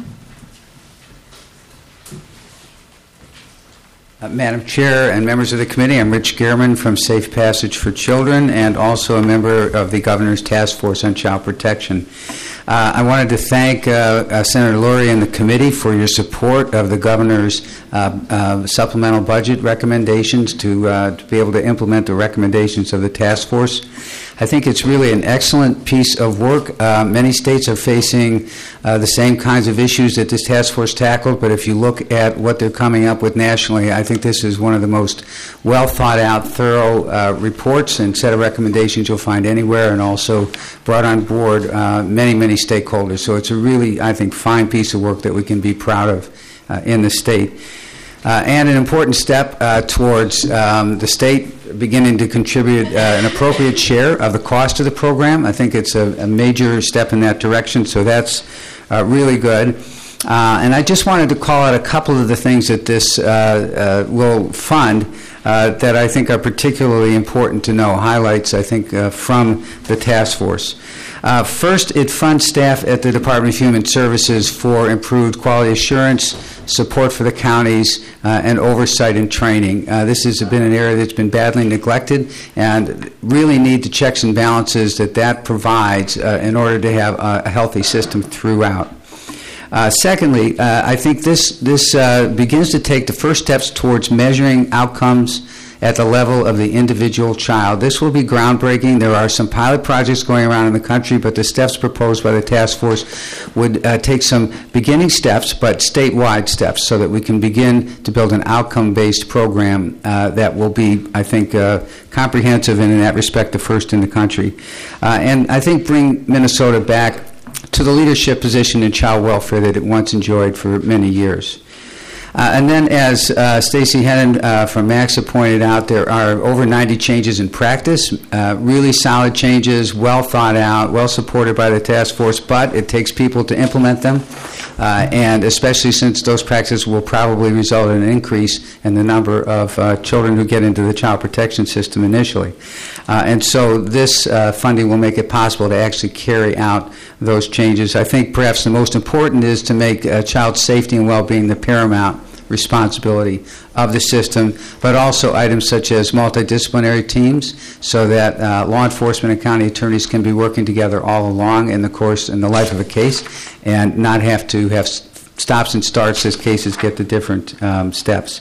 Uh, Madam Chair and members of the committee, I'm Rich Gehrman from Safe Passage for Children and also a member of the Governor's Task Force on Child Protection. Uh, I wanted to thank uh, uh, Senator Lurie and the committee for your support of the Governor's uh, uh, supplemental budget recommendations to, uh, to be able to implement the recommendations of the task force. I think it's really an excellent piece of work. Uh, many states are facing uh, the same kinds of issues that this task force tackled, but if you look at what they're coming up with nationally, I think this is one of the most well thought out, thorough uh, reports and set of recommendations you'll find anywhere, and also brought on board uh, many, many stakeholders. So it's a really, I think, fine piece of work that we can be proud of uh, in the state. Uh, and an important step uh, towards um, the state beginning to contribute uh, an appropriate share of the cost of the program. I think it's a, a major step in that direction, so that's uh, really good. Uh, and I just wanted to call out a couple of the things that this uh, uh, will fund uh, that I think are particularly important to know, highlights, I think, uh, from the task force. Uh, first, it funds staff at the Department of Human Services for improved quality assurance, support for the counties, uh, and oversight and training. Uh, this has been an area that's been badly neglected, and really need the checks and balances that that provides uh, in order to have a, a healthy system throughout. Uh, secondly, uh, I think this, this uh, begins to take the first steps towards measuring outcomes at the level of the individual child. This will be groundbreaking. There are some pilot projects going around in the country, but the steps proposed by the task force would uh, take some beginning steps, but statewide steps, so that we can begin to build an outcome-based program uh, that will be, I think, uh, comprehensive and in that respect the first in the country. Uh, and I think bring Minnesota back to the leadership position in child welfare that it once enjoyed for many years. Uh, and then, as uh, Stacy Hennon uh, from MAXA pointed out, there are over ninety changes in practice, uh, really solid changes, well thought out, well supported by the task force, but it takes people to implement them, uh, and especially since those practices will probably result in an increase in the number of uh, children who get into the child protection system initially. Uh, and so this uh, funding will make it possible to actually carry out those changes. I think perhaps the most important is to make uh, child safety and well-being the paramount responsibility of the system, but also items such as multidisciplinary teams, so that uh, law enforcement and county attorneys can be working together all along in the course and the life of a case, and not have to have stops and starts as cases get to different um, steps.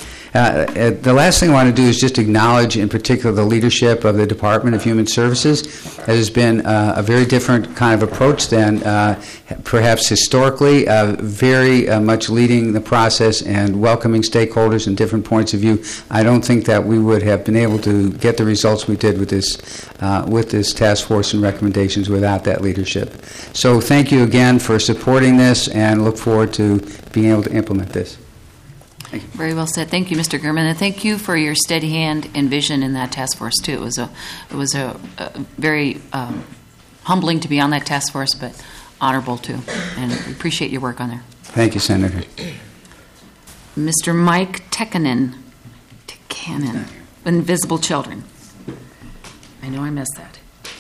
Uh, the last thing I want to do is just acknowledge in particular the leadership of the Department of Human Services. It has been uh, a very different kind of approach than uh, perhaps historically, uh, very uh, much leading the process and welcoming stakeholders and different points of view. I don't think that we would have been able to get the results we did with this, uh, with this task force and recommendations without that leadership. So thank you again for supporting this, and look forward to being able to implement this. Very well said. Thank you, Mister German, and thank you for your steady hand and vision in that task force too. It was a, it was a, a very um, humbling to be on that task force, but honorable too. And we appreciate your work on there. Thank you, Senator. Mister Mike Tekkanen, Tekkanen, Invisible Children. I know I missed that.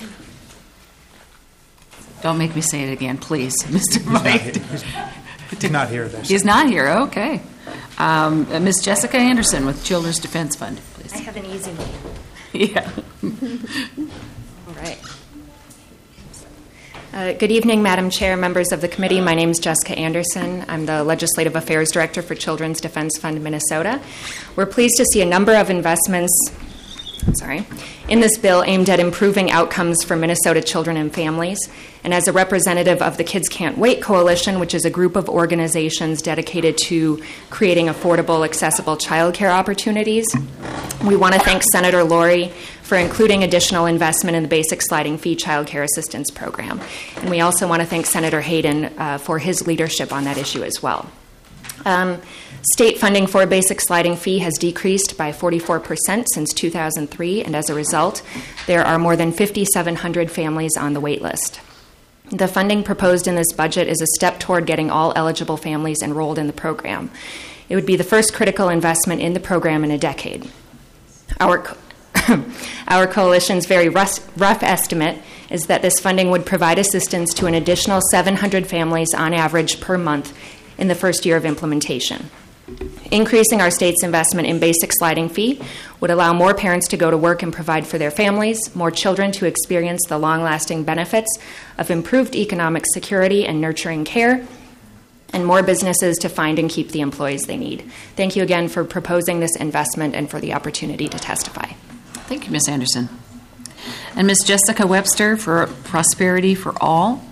Don't make me say it again, please, Mister He's Mike. Not He's not here. This. He's not here. Okay. Um, uh, Miz Jessica Anderson with Children's Defense Fund, please. I have an easy one. Yeah. All right. Uh, good evening, Madam Chair, members of the committee. My name is Jessica Anderson. I'm the Legislative Affairs Director for Children's Defense Fund Minnesota. We're pleased to see a number of investments sorry, in this bill aimed at improving outcomes for Minnesota children and families. And as a representative of the Kids Can't Wait Coalition, which is a group of organizations dedicated to creating affordable, accessible childcare opportunities, we want to thank Senator Laurie for including additional investment in the Basic Sliding Fee Child Care Assistance Program. And we also want to thank Senator Hayden uh, for his leadership on that issue as well. Um, state funding for a basic sliding fee has decreased by forty-four percent since two thousand three, and as a result, there are more than five thousand seven hundred families on the wait list. The funding proposed in this budget is a step toward getting all eligible families enrolled in the program. It would be the first critical investment in the program in a decade. Our co- Our coalition's very rough, rough estimate is that this funding would provide assistance to an additional seven hundred families on average per month in the first year of implementation. Increasing our state's investment in basic sliding fee would allow more parents to go to work and provide for their families, more children to experience the long-lasting benefits of improved economic security and nurturing care, and more businesses to find and keep the employees they need. Thank you again for proposing this investment and for the opportunity to testify. Thank you, Miz Anderson. And Miz Jessica Webster for Prosperity for All.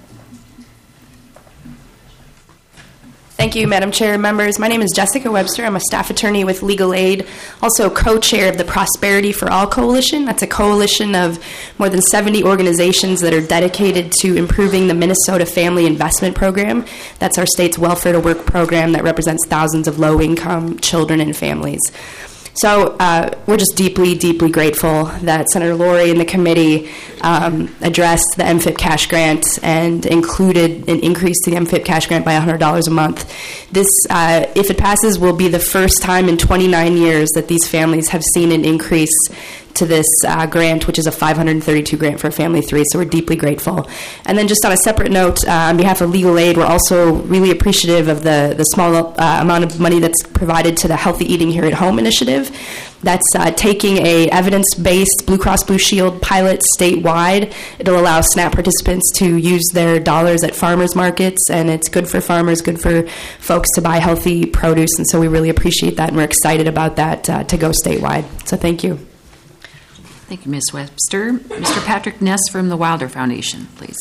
Thank you, Madam Chair and members. My name is Jessica Webster. I'm a staff attorney with Legal Aid, also co-chair of the Prosperity for All Coalition. That's a coalition of more than seventy organizations that are dedicated to improving the Minnesota Family Investment Program. That's our state's welfare to work program that represents thousands of low-income children and families. So uh, we're just deeply, deeply grateful that Senator Laurie and the committee um, addressed the M F I P cash grant and included an increase to the M F I P cash grant by one hundred dollars a month. This, uh, if it passes, will be the first time in twenty-nine years that these families have seen an increase to this uh, grant, which is a five hundred thirty-two grant for a family of three, so we're deeply grateful. And then just on a separate note, uh, on behalf of Legal Aid, we're also really appreciative of the, the small uh, amount of money that's provided to the Healthy Eating Here at Home initiative. That's uh, taking a evidence-based Blue Cross Blue Shield pilot statewide. It'll allow SNAP participants to use their dollars at farmers markets, and it's good for farmers, good for folks to buy healthy produce, and so we really appreciate that, and we're excited about that uh, to go statewide. So thank you. Thank you, Miz Webster. Mister Patrick Ness from the Wilder Foundation, please.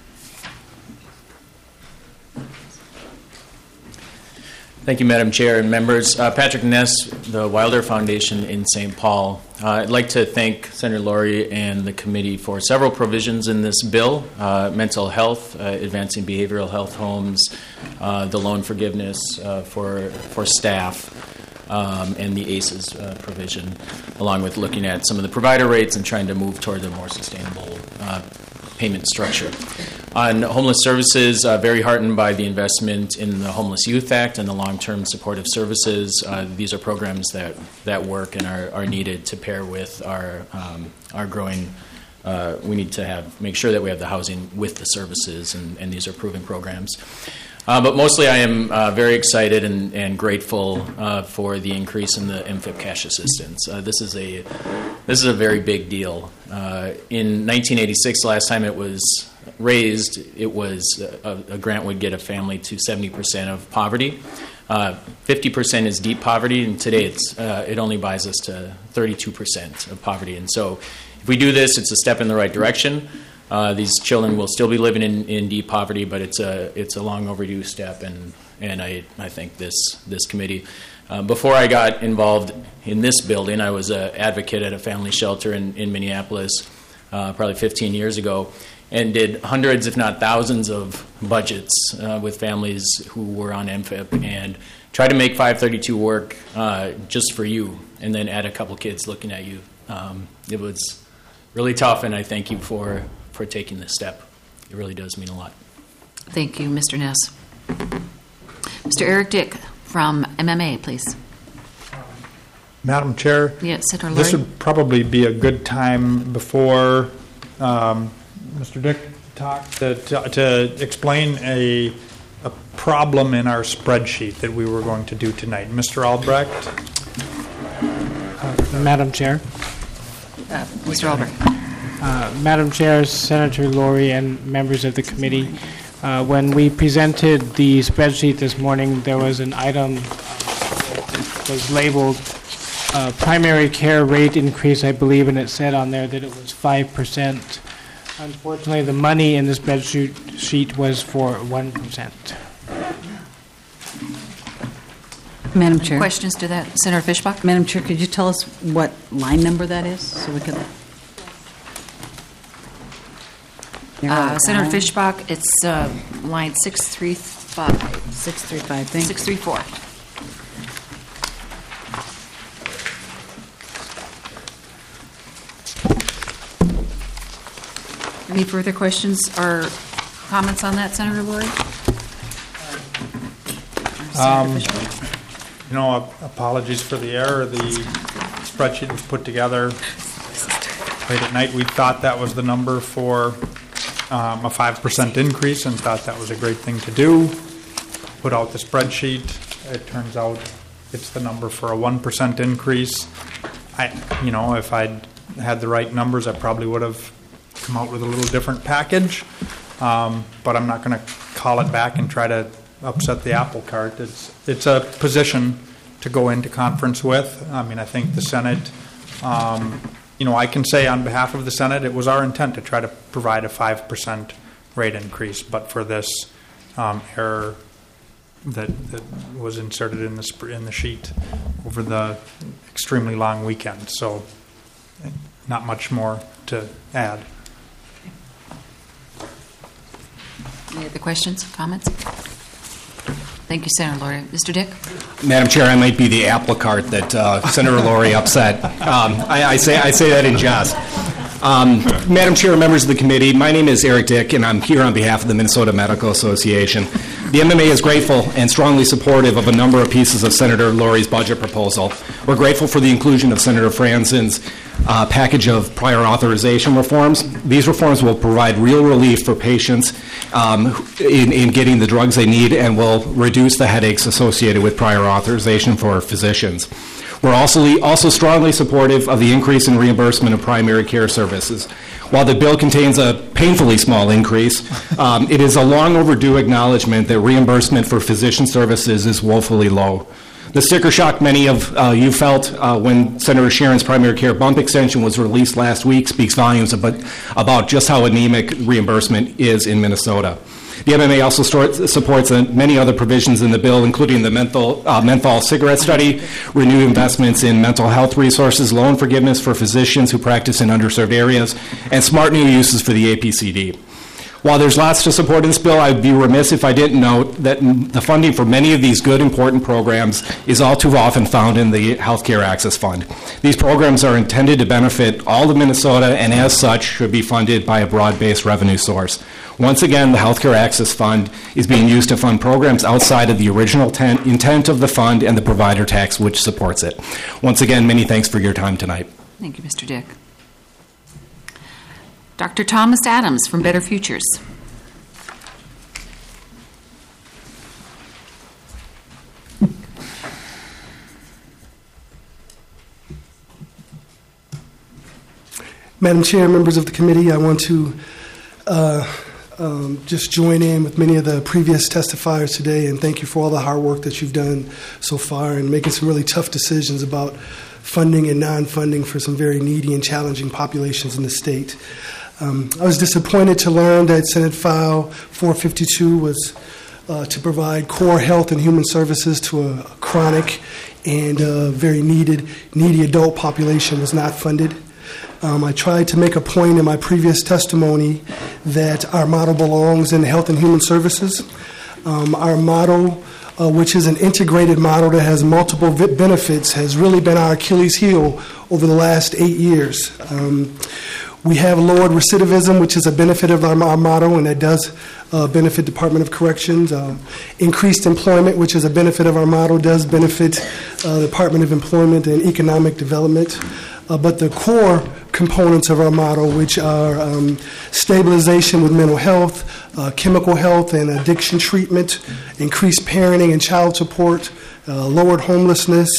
Thank you, Madam Chair and members. Uh, Patrick Ness, the Wilder Foundation in Saint Paul. Uh, I'd like to thank Senator Laurie and the committee for several provisions in this bill: uh, mental health, uh, advancing behavioral health homes, uh, the loan forgiveness uh, for for staff, Um, and the A C Es uh, provision, along with looking at some of the provider rates and trying to move toward a more sustainable uh, payment structure. On homeless services, uh, very heartened by the investment in the Homeless Youth Act and the long-term supportive services. Uh, these are programs that, that work and are, are needed to pair with our um, our growing. Uh, we need to have make sure that we have the housing with the services, and, and these are proven programs. Uh, but mostly I am uh, very excited and, and grateful uh, for the increase in the M F I P cash assistance. Uh, this is a this is a very big deal. Uh, in nineteen eighty-six, last time it was raised, it was a, a grant would get a family to seventy percent of poverty. Uh, fifty percent is deep poverty, and today it's uh, it only buys us to thirty-two percent of poverty. And so if we do this, it's a step in the right direction. Uh, these children will still be living in, in deep poverty, but it's a it's a long overdue step, and and I I think this this committee. Uh, before I got involved in this building, I was an advocate at a family shelter in in Minneapolis, uh, probably fifteen years ago, and did hundreds, if not thousands, of budgets uh, with families who were on M F I P, and tried to make five thirty-two work uh, just for you, and then add a couple kids looking at you. Um, it was really tough, and I thank you for. for taking this step. It really does mean a lot. Thank you, Mister Ness. Mister Eric Dick from M M A, please. Madam Chair, yes, Senator this Laurie. would probably be a good time before um, Mister Dick talked to, to, to explain a, a problem in our spreadsheet that we were going to do tonight. Mister Albrecht? Uh, Madam Chair. Uh, Mister Albrecht. Uh, Madam Chair, Senator Laurie, and members of the committee, uh, when we presented the spreadsheet this morning, there was an item uh, that was labeled uh, primary care rate increase, I believe, and it said on there that it was five percent. Unfortunately, the money in the spreadsheet sheet was for one percent. Madam Chair. Questions to that? Senator Fischbach? Madam Chair, could you tell us what line number that is so we could... Uh, Senator Fischbach, it's uh, line six three five. six three five, thank you. six three four. Any further questions or comments on that, Senator Laurie? Um, you know, apologies for the error. The spreadsheet was put together late at night. We thought that was the number for um, a five percent increase and thought that was a great thing to do. Put out the spreadsheet. It turns out it's the number for a one percent increase. I, you know, if I'd had the right numbers, I probably would have come out with a little different package. Um, but I'm not going to call it back and try to upset the apple cart. It's it's a position to go into conference with. I mean, I think the Senate, um, you know, I can say on behalf of the Senate, it was our intent to try to provide a five percent rate increase, but for this um, error that, that was inserted in the sp- in the sheet over the extremely long weekend. So not much more to add. Any other questions, comments? Thank you, Senator Laurie. Mister Dick? Madam Chair, I might be the apple cart that uh, Senator Laurie upset. Um, I, I say I say that in jest. Um, Madam Chair, members of the committee, my name is Eric Dick, and I'm here on behalf of the Minnesota Medical Association. The M M A is grateful and strongly supportive of a number of pieces of Senator Laurie's budget proposal. We're grateful for the inclusion of Senator Franzen's uh, package of prior authorization reforms. These reforms will provide real relief for patients um, in, in getting the drugs they need and will reduce the headaches associated with prior authorization for physicians. We're also, also strongly supportive of the increase in reimbursement of primary care services. While the bill contains a painfully small increase, um, it is a long overdue acknowledgement that reimbursement for physician services is woefully low. The sticker shock many of uh, you felt uh, when Senator Sharon's primary care bump extension was released last week speaks volumes about, about just how anemic reimbursement is in Minnesota. The M M A also stort, supports uh, many other provisions in the bill, including the menthol, uh, menthol cigarette study, renewed investments in mental health resources, loan forgiveness for physicians who practice in underserved areas, and smart new uses for the A P C D. While there's lots to support in this bill, I'd be remiss if I didn't note that the funding for many of these good, important programs is all too often found in the Healthcare Access Fund. These programs are intended to benefit all of Minnesota and as such should be funded by a broad-based revenue source. Once again, the Healthcare Access Fund is being used to fund programs outside of the original ten- intent of the fund and the provider tax which supports it. Once again, many thanks for your time tonight. Thank you, Mister Dick. Doctor Thomas Adams from Better Futures. Madam Chair, members of the committee, I want to uh, um, just join in with many of the previous testifiers today and thank you for all the hard work that you've done so far and making some really tough decisions about funding and non-funding for some very needy and challenging populations in the state. Um, I was disappointed to learn that Senate File four fifty-two was uh, to provide core health and human services to a chronic and uh, very needed, needy adult population was not funded. Um, I tried to make a point in my previous testimony that our model belongs in health and human services. Um, our model, uh, which is an integrated model that has multiple v- benefits, has really been our Achilles heel over the last eight years. Um, we have lowered recidivism, which is a benefit of our, our model, and that does uh, benefit Department of Corrections. Uh, increased employment, which is a benefit of our model, does benefit uh, the Department of Employment and Economic Development. Uh, but the core components of our model, which are um, stabilization with mental health, uh, chemical health and addiction treatment, increased parenting and child support, uh, lowered homelessness,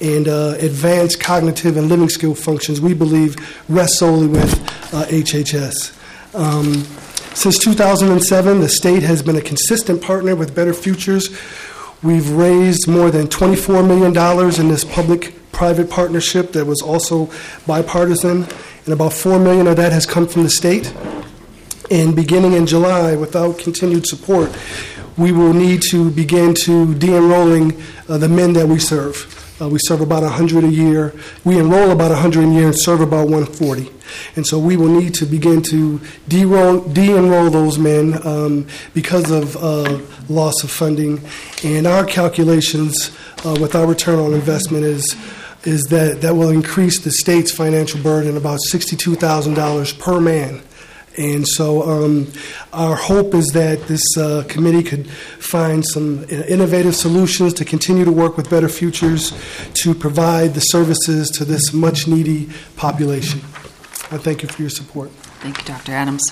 and uh, advanced cognitive and living skill functions, we believe, rest solely with uh, H H S. Um, since two thousand seven, the state has been a consistent partner with Better Futures. We've raised more than twenty-four million dollars in this public-private partnership that was also bipartisan, and about four million dollars of that has come from the state. And beginning in July, without continued support, we will need to begin to de-enrolling uh, the men that we serve. Uh, we serve about one hundred a year. We enroll about one hundred a year and serve about one hundred forty. And so we will need to begin to de-enroll, de-enroll those men um, because of uh, loss of funding. And our calculations uh, with our return on investment is is that that will increase the state's financial burden about sixty-two thousand dollars per man. And so um, our hope is that this uh, committee could find some innovative solutions to continue to work with Better Futures to provide the services to this much-needy population. I thank you for your support. Thank you, Doctor Adams.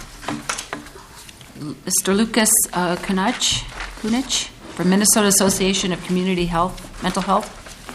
Mister Lucas uh, Kunich, Kunich from Minnesota Association of Community Health, Mental Health.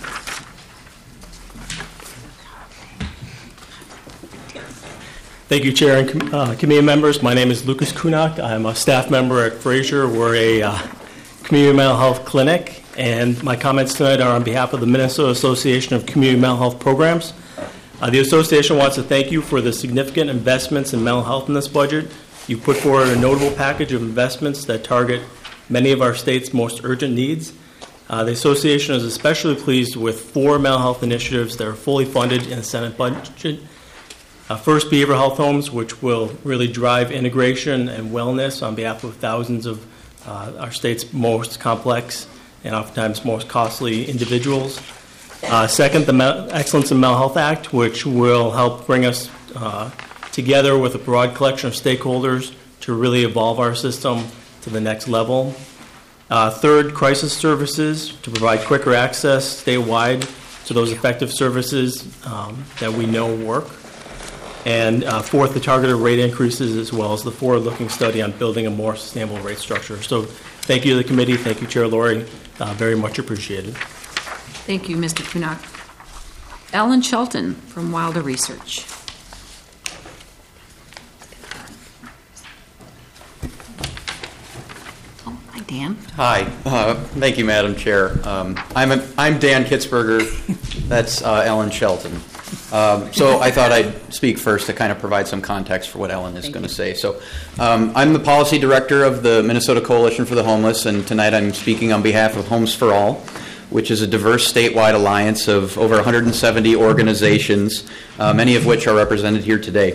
Thank you, Chair and com- uh, committee members. My name is Lucas Kunak. I'm a staff member at Fraser. We're a uh, community mental health clinic, and my comments tonight are on behalf of the Minnesota Association of Community Mental Health Programs. Uh, the association wants to thank you for the significant investments in mental health in this budget. You put forward a notable package of investments that target many of our state's most urgent needs. Uh, the association is especially pleased with four mental health initiatives that are fully funded in the Senate budget. Uh, first, behavioral health homes, which will really drive integration and wellness on behalf of thousands of uh, our state's most complex and oftentimes most costly individuals. Uh, second, the Me- Excellence in Mental Health Act, which will help bring us uh, together with a broad collection of stakeholders to really evolve our system to the next level. Uh, third, crisis services, to provide quicker access statewide to those effective services um, that we know work. And uh, fourth, the targeted rate increases, as well as the forward-looking study on building a more sustainable rate structure. So thank you to the committee. Thank you, Chair Lori. Uh, very much appreciated. Thank you, Mister Kunak. Ellen Shelton from Wilder Research. Oh, hi, Dan. Hi. Uh, thank you, Madam Chair. Um, I'm, a, I'm Dan Kitzberger. That's uh, Ellen Shelton. Um, so I thought I'd speak first to kind of provide some context for what Ellen is going to say. So um, I'm the policy director of the Minnesota Coalition for the Homeless, and tonight I'm speaking on behalf of Homes for All, which is a diverse statewide alliance of over one hundred seventy organizations, uh, many of which are represented here today.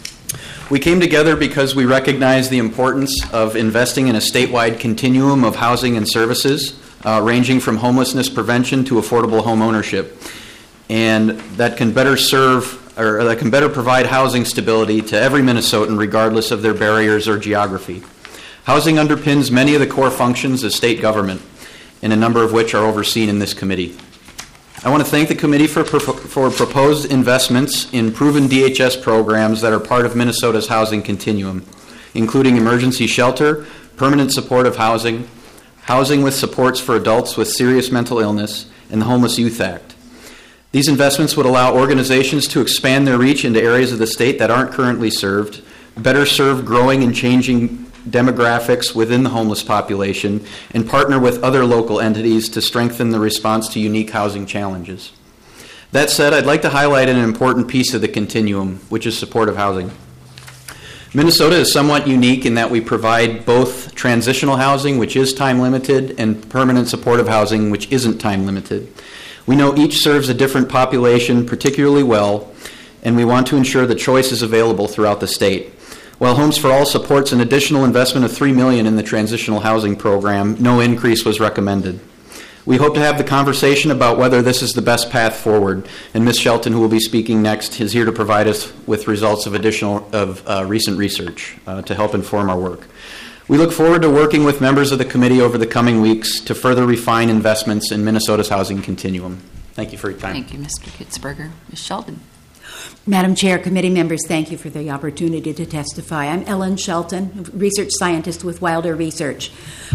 We came together because we recognize the importance of investing in a statewide continuum of housing and services, uh, ranging from homelessness prevention to affordable home ownership. And that can better serve, or that can better provide housing stability to every Minnesotan, regardless of their barriers or geography. Housing underpins many of the core functions of state government, and a number of which are overseen in this committee. I want to thank the committee for, for proposed investments in proven D H S programs that are part of Minnesota's housing continuum, including emergency shelter, permanent supportive housing, housing with supports for adults with serious mental illness, and the Homeless Youth Act. These investments would allow organizations to expand their reach into areas of the state that aren't currently served, better serve growing and changing demographics within the homeless population, and partner with other local entities to strengthen the response to unique housing challenges. That said, I'd like to highlight an important piece of the continuum, which is supportive housing. Minnesota is somewhat unique in that we provide both transitional housing, which is time-limited, and permanent supportive housing, which isn't time-limited. We know each serves a different population particularly well, and we want to ensure the choice is available throughout the state. While Homes for All supports an additional investment of three million dollars in the transitional housing program, no increase was recommended. We hope to have the conversation about whether this is the best path forward, and Miz Shelton, who will be speaking next, is here to provide us with results of additional of uh, recent research uh, to help inform our work. We look forward to working with members of the committee over the coming weeks to further refine investments in Minnesota's housing continuum. Thank you for your time. Thank you, Mister Kitzberger. Miz Shelton. Madam Chair, committee members, thank you for the opportunity to testify. I'm Ellen Shelton, research scientist with Wilder Research.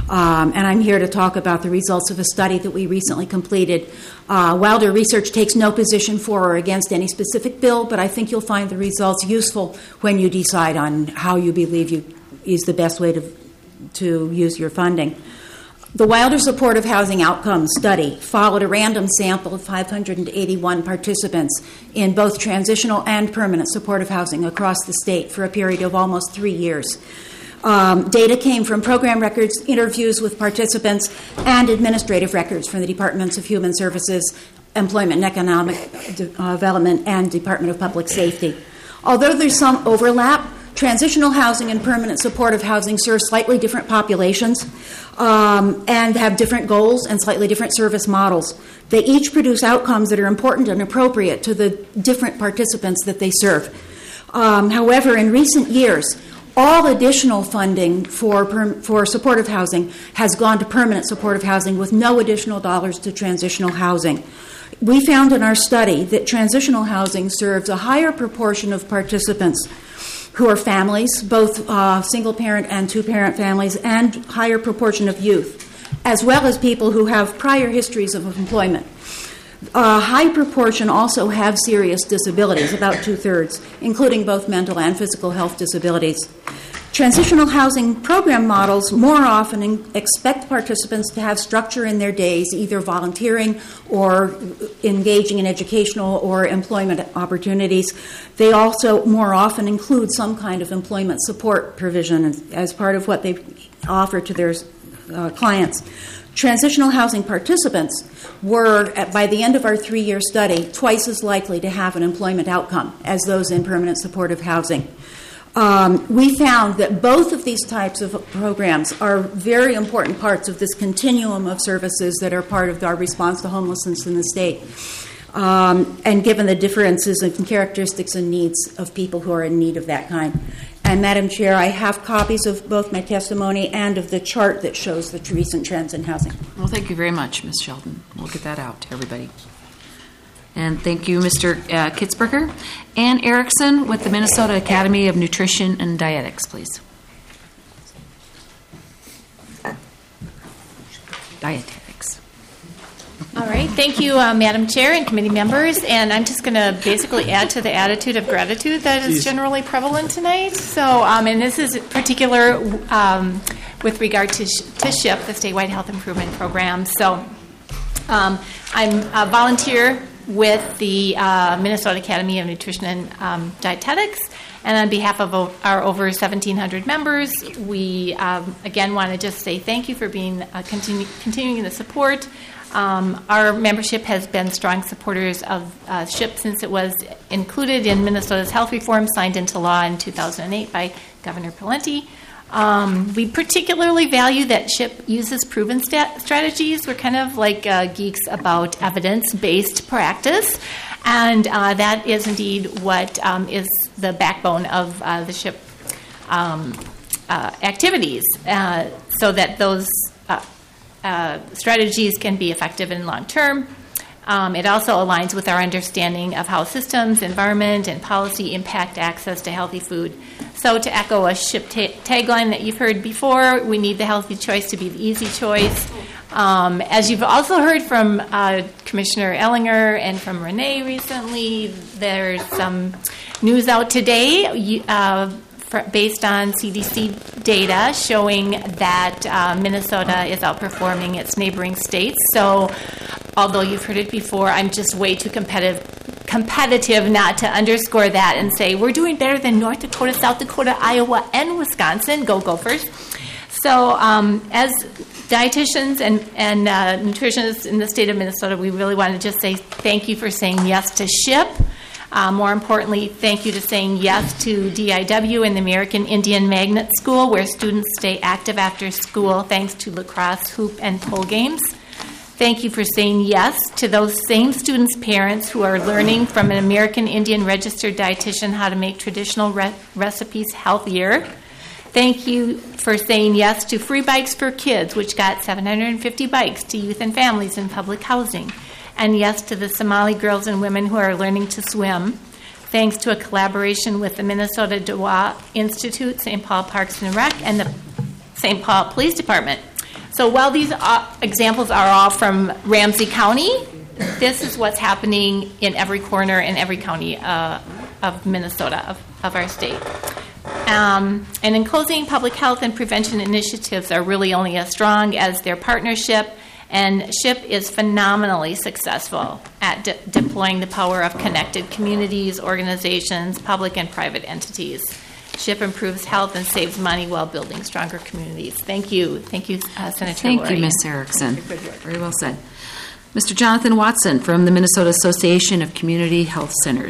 Um, and I'm here to talk about the results of a study that we recently completed. Uh, Wilder Research takes no position for or against any specific bill, but I think you'll find the results useful when you decide on how you believe you is the best way to, to use your funding. The Wilder Supportive Housing Outcomes Study followed a random sample of five hundred eighty-one participants in both transitional and permanent supportive housing across the state for a period of almost three years. Um, data came from program records, interviews with participants, and administrative records from the Departments of Human Services, Employment and Economic Development, and Department of Public Safety. Although there's some overlap, transitional housing and permanent supportive housing serve slightly different populations um, and have different goals and slightly different service models. They each produce outcomes that are important and appropriate to the different participants that they serve. Um, however, in recent years, all additional funding for, per, for supportive housing has gone to permanent supportive housing with no additional dollars to transitional housing. We found in our study that transitional housing serves a higher proportion of participants who are families, both uh, single-parent and two-parent families, and higher proportion of youth, as well as people who have prior histories of employment. A high proportion also have serious disabilities, about two-thirds, including both mental and physical health disabilities. Transitional housing program models more often in- expect participants to have structure in their days, either volunteering or engaging in educational or employment opportunities. They also more often include some kind of employment support provision as, as part of what they offer to their uh, clients. Transitional housing participants were, at, by the end of our three-year study, twice as likely to have an employment outcome as those in permanent supportive housing. Um, we found that both of these types of programs are very important parts of this continuum of services that are part of our response to homelessness in the state. Um, and given the differences in characteristics and needs of people who are in need of that kind. And Madam Chair, I have copies of both my testimony and of the chart that shows the recent trends in housing. Well, thank you very much, Miz Shelton. We'll get that out to everybody. And thank you, Mister Uh, Kitzberger. Ann Erickson with the Minnesota Academy of Nutrition and Dietetics, please. Dietetics. All right. Thank you, uh, Madam Chair and committee members. And I'm just going to basically add to the attitude of gratitude that is generally prevalent tonight. So, um, and this is particular um, with regard to, sh- to SHIP, the Statewide Health Improvement Program. So um, I'm a volunteer with the uh, Minnesota Academy of Nutrition and um, Dietetics. And on behalf of o- our over seventeen hundred members, we um, again want to just say thank you for being uh, continu- continuing the support. Um, our membership has been strong supporters of uh, SHIP since it was included in Minnesota's health reform signed into law in two thousand eight by Governor Pawlenty. Um, we particularly value that SHIP uses proven stat- strategies. We're kind of like uh, geeks about evidence-based practice, and uh, that is indeed what um, is the backbone of uh, the SHIP um, uh, activities, uh, so that those uh, uh, strategies can be effective and long-term. Um, it also aligns with our understanding of how systems, environment, and policy impact access to healthy food. So to echo a SHIP ta- tagline that you've heard before, we need the healthy choice to be the easy choice. Um, as you've also heard from uh, Commissioner Ellinger and from Renee recently, there's some news out today uh, for, based on C D C data showing that uh, Minnesota is outperforming its neighboring states. So although you've heard it before, I'm just way too competitive competitive not to underscore that and say we're doing better than North Dakota, South Dakota, Iowa, and Wisconsin. Go Gophers. So um, as dietitians and, and uh, nutritionists in the state of Minnesota, we really want to just say thank you for saying yes to SHIP. Uh, more importantly, thank you to saying yes to D I W and the American Indian Magnet School, where students stay active after school thanks to lacrosse, hoop, and pole games. Thank you for saying yes to those same students' parents who are learning from an American Indian registered dietitian how to make traditional re- recipes healthier. Thank you for saying yes to Free Bikes for Kids, which got seven hundred fifty bikes to youth and families in public housing. And yes to the Somali girls and women who are learning to swim, thanks to a collaboration with the Minnesota Dewa Institute, Saint Paul Parks and Rec, and the Saint Paul Police Department. So while these uh, examples are all from Ramsey County, this is what's happening in every corner in every county uh, of Minnesota, of, of our state. Um, and in closing, public health and prevention initiatives are really only as strong as their partnership, and SHIP is phenomenally successful at de- deploying the power of connected communities, organizations, public and private entities. SHIP improves health and saves money while building stronger communities. Thank you. Thank you, uh, Senator Thank Laurie. you, Miz Erickson. Very well said. Mister Jonathan Watson from the Minnesota Association of Community Health Centers.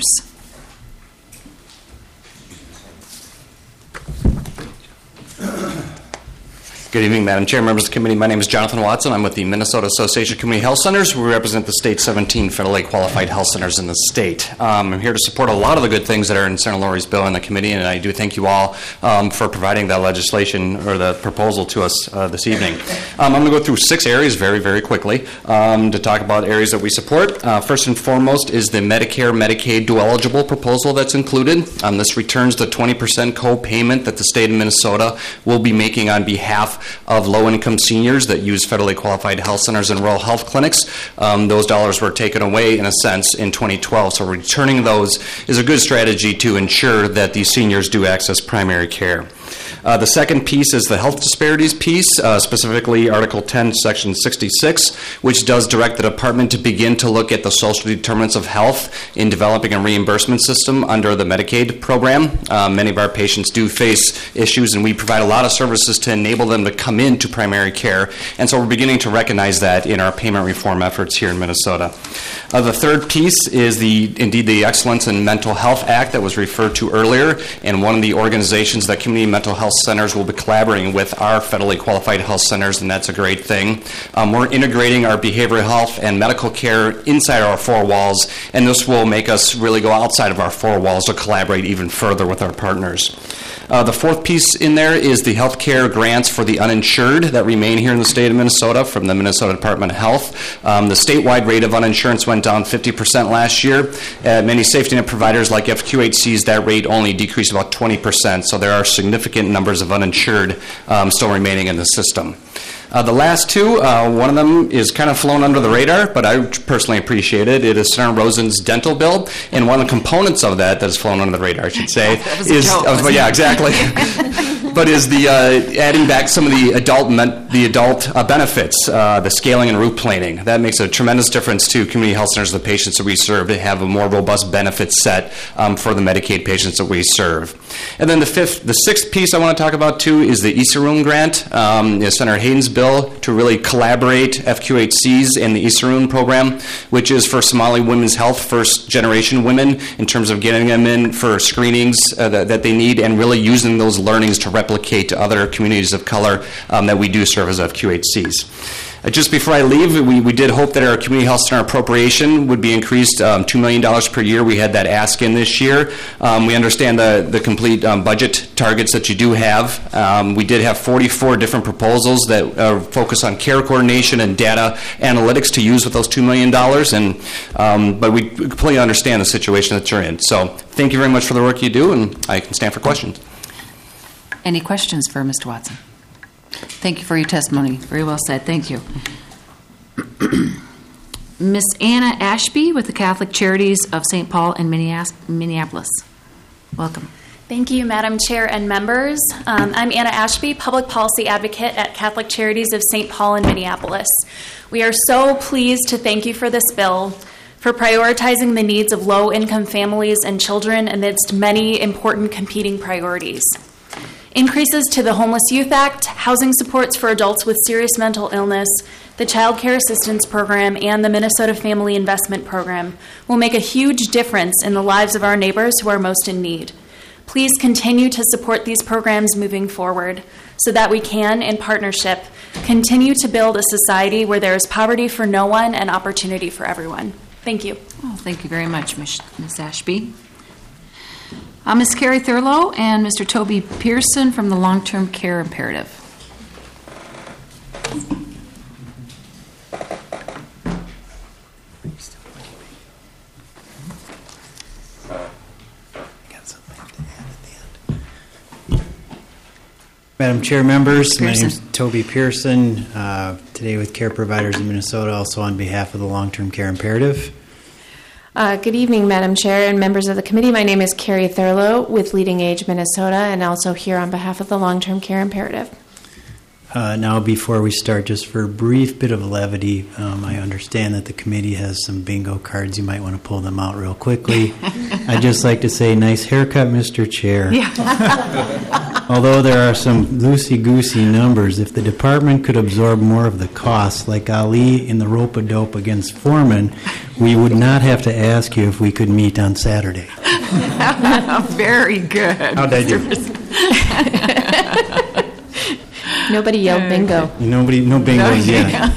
Good evening, Madam Chair, members of the committee. My name is Jonathan Watson. I'm with the Minnesota Association of Community Health Centers. We represent the state's seventeen federally qualified health centers in the state. Um, I'm here to support a lot of the good things that are in Senator Laurie's bill in the committee, and I do thank you all um, for providing that legislation or the proposal to us uh, this evening. Um, I'm going to go through six areas very, very quickly um, to talk about areas that we support. Uh, first and foremost is the Medicare Medicaid dual-eligible proposal that's included. Um, this returns the twenty percent co-payment that the state of Minnesota will be making on behalf of low-income seniors that use federally qualified health centers and rural health clinics. Um, those dollars were taken away, in a sense, in twenty twelve. So returning those is a good strategy to ensure that these seniors do access primary care. Uh, the second piece is the health disparities piece, uh, specifically Article ten, Section sixty-six, which does direct the department to begin to look at the social determinants of health in developing a reimbursement system under the Medicaid program. Uh, many of our patients do face issues, and we provide a lot of services to enable them to come into primary care, and so we're beginning to recognize that in our payment reform efforts here in Minnesota. Uh, the third piece is the indeed the Excellence in Mental Health Act that was referred to earlier, and one of the organizations that community mental health centers will be collaborating with our federally qualified health centers, and that's a great thing. Um, we're integrating our behavioral health and medical care inside our four walls, and this will make us really go outside of our four walls to collaborate even further with our partners. Uh, the fourth piece in there is the health care grants for the uninsured that remain here in the state of Minnesota from the Minnesota Department of Health. Um, the statewide rate of uninsurance went down fifty percent last year. At many safety net providers like F Q H Cs, that rate only decreased about twenty percent, so there are significant numbers of uninsured um, still remaining in the system. Uh, the last two, uh, one of them is kind of flown under the radar, but I personally appreciate it. It is Senator Rosen's dental bill, and one of the components of that that has flown under the radar, I should say, that was is a joke, uh, well, yeah, exactly. But is the uh, adding back some of the adult men- the adult uh, benefits, uh, the scaling and root planing. That makes a tremendous difference to community health centers, the patients that we serve, to have a more robust benefit set um, for the Medicaid patients that we serve. And then the fifth, the sixth piece I want to talk about too is the ISARUN grant, um, is Senator Hayden's bill to really collaborate F Q H Cs and the ISARUN program, which is for Somali women's health, first generation women, in terms of getting them in for screenings uh, that, that they need, and really using those learnings to replicate to other communities of color um, that we do serve as F Q H Cs. Uh, just before I leave, we, we did hope that our community health center appropriation would be increased um, two million dollars per year. We had that ask in this year. Um, we understand the, the complete um, budget targets that you do have. Um, we did have forty-four different proposals that uh, focus on care coordination and data analytics to use with those two million dollars, and um, but we completely understand the situation that you're in. So thank you very much for the work you do, and I can stand for questions. Any questions for Mister Watson? Thank you for your testimony. Very well said. Thank you. Miss Anna Ashby with the Catholic Charities of Saint Paul and Minneapolis. Welcome. Thank you, Madam Chair and members. Um, I'm Anna Ashby, Public Policy Advocate at Catholic Charities of Saint Paul and Minneapolis. We are so pleased to thank you for this bill, for prioritizing the needs of low-income families and children amidst many important competing priorities. Increases to the Homeless Youth Act, housing supports for adults with serious mental illness, the Child Care Assistance Program, and the Minnesota Family Investment Program will make a huge difference in the lives of our neighbors who are most in need. Please continue to support these programs moving forward so that we can, in partnership, continue to build a society where there is poverty for no one and opportunity for everyone. Thank you. Oh, thank you very much, Miz Ashby. Uh, Miz Carrie Thurlow and Mister Toby Pearson from the Long-Term Care Imperative. Madam Chair, members, my Pearson. name is Toby Pearson, uh, today with Care Providers in Minnesota, also on behalf of the Long-Term Care Imperative. Uh, good evening, Madam Chair and members of the committee. My name is Carrie Thurlow with Leading Age Minnesota, and also here on behalf of the Long-Term Care Imperative. Uh, now, before we start, just for a brief bit of levity, um, I understand that the committee has some bingo cards. You might want to pull them out real quickly. I'd just like to say, nice haircut, Mister Chair. Yeah. Although there are some loosey-goosey numbers, if the department could absorb more of the costs, like Ali in the rope-a-dope against Foreman, we would not have to ask you if we could meet on Saturday. Very good. How'd I do? Nobody yelled bingo. Nobody, no bingos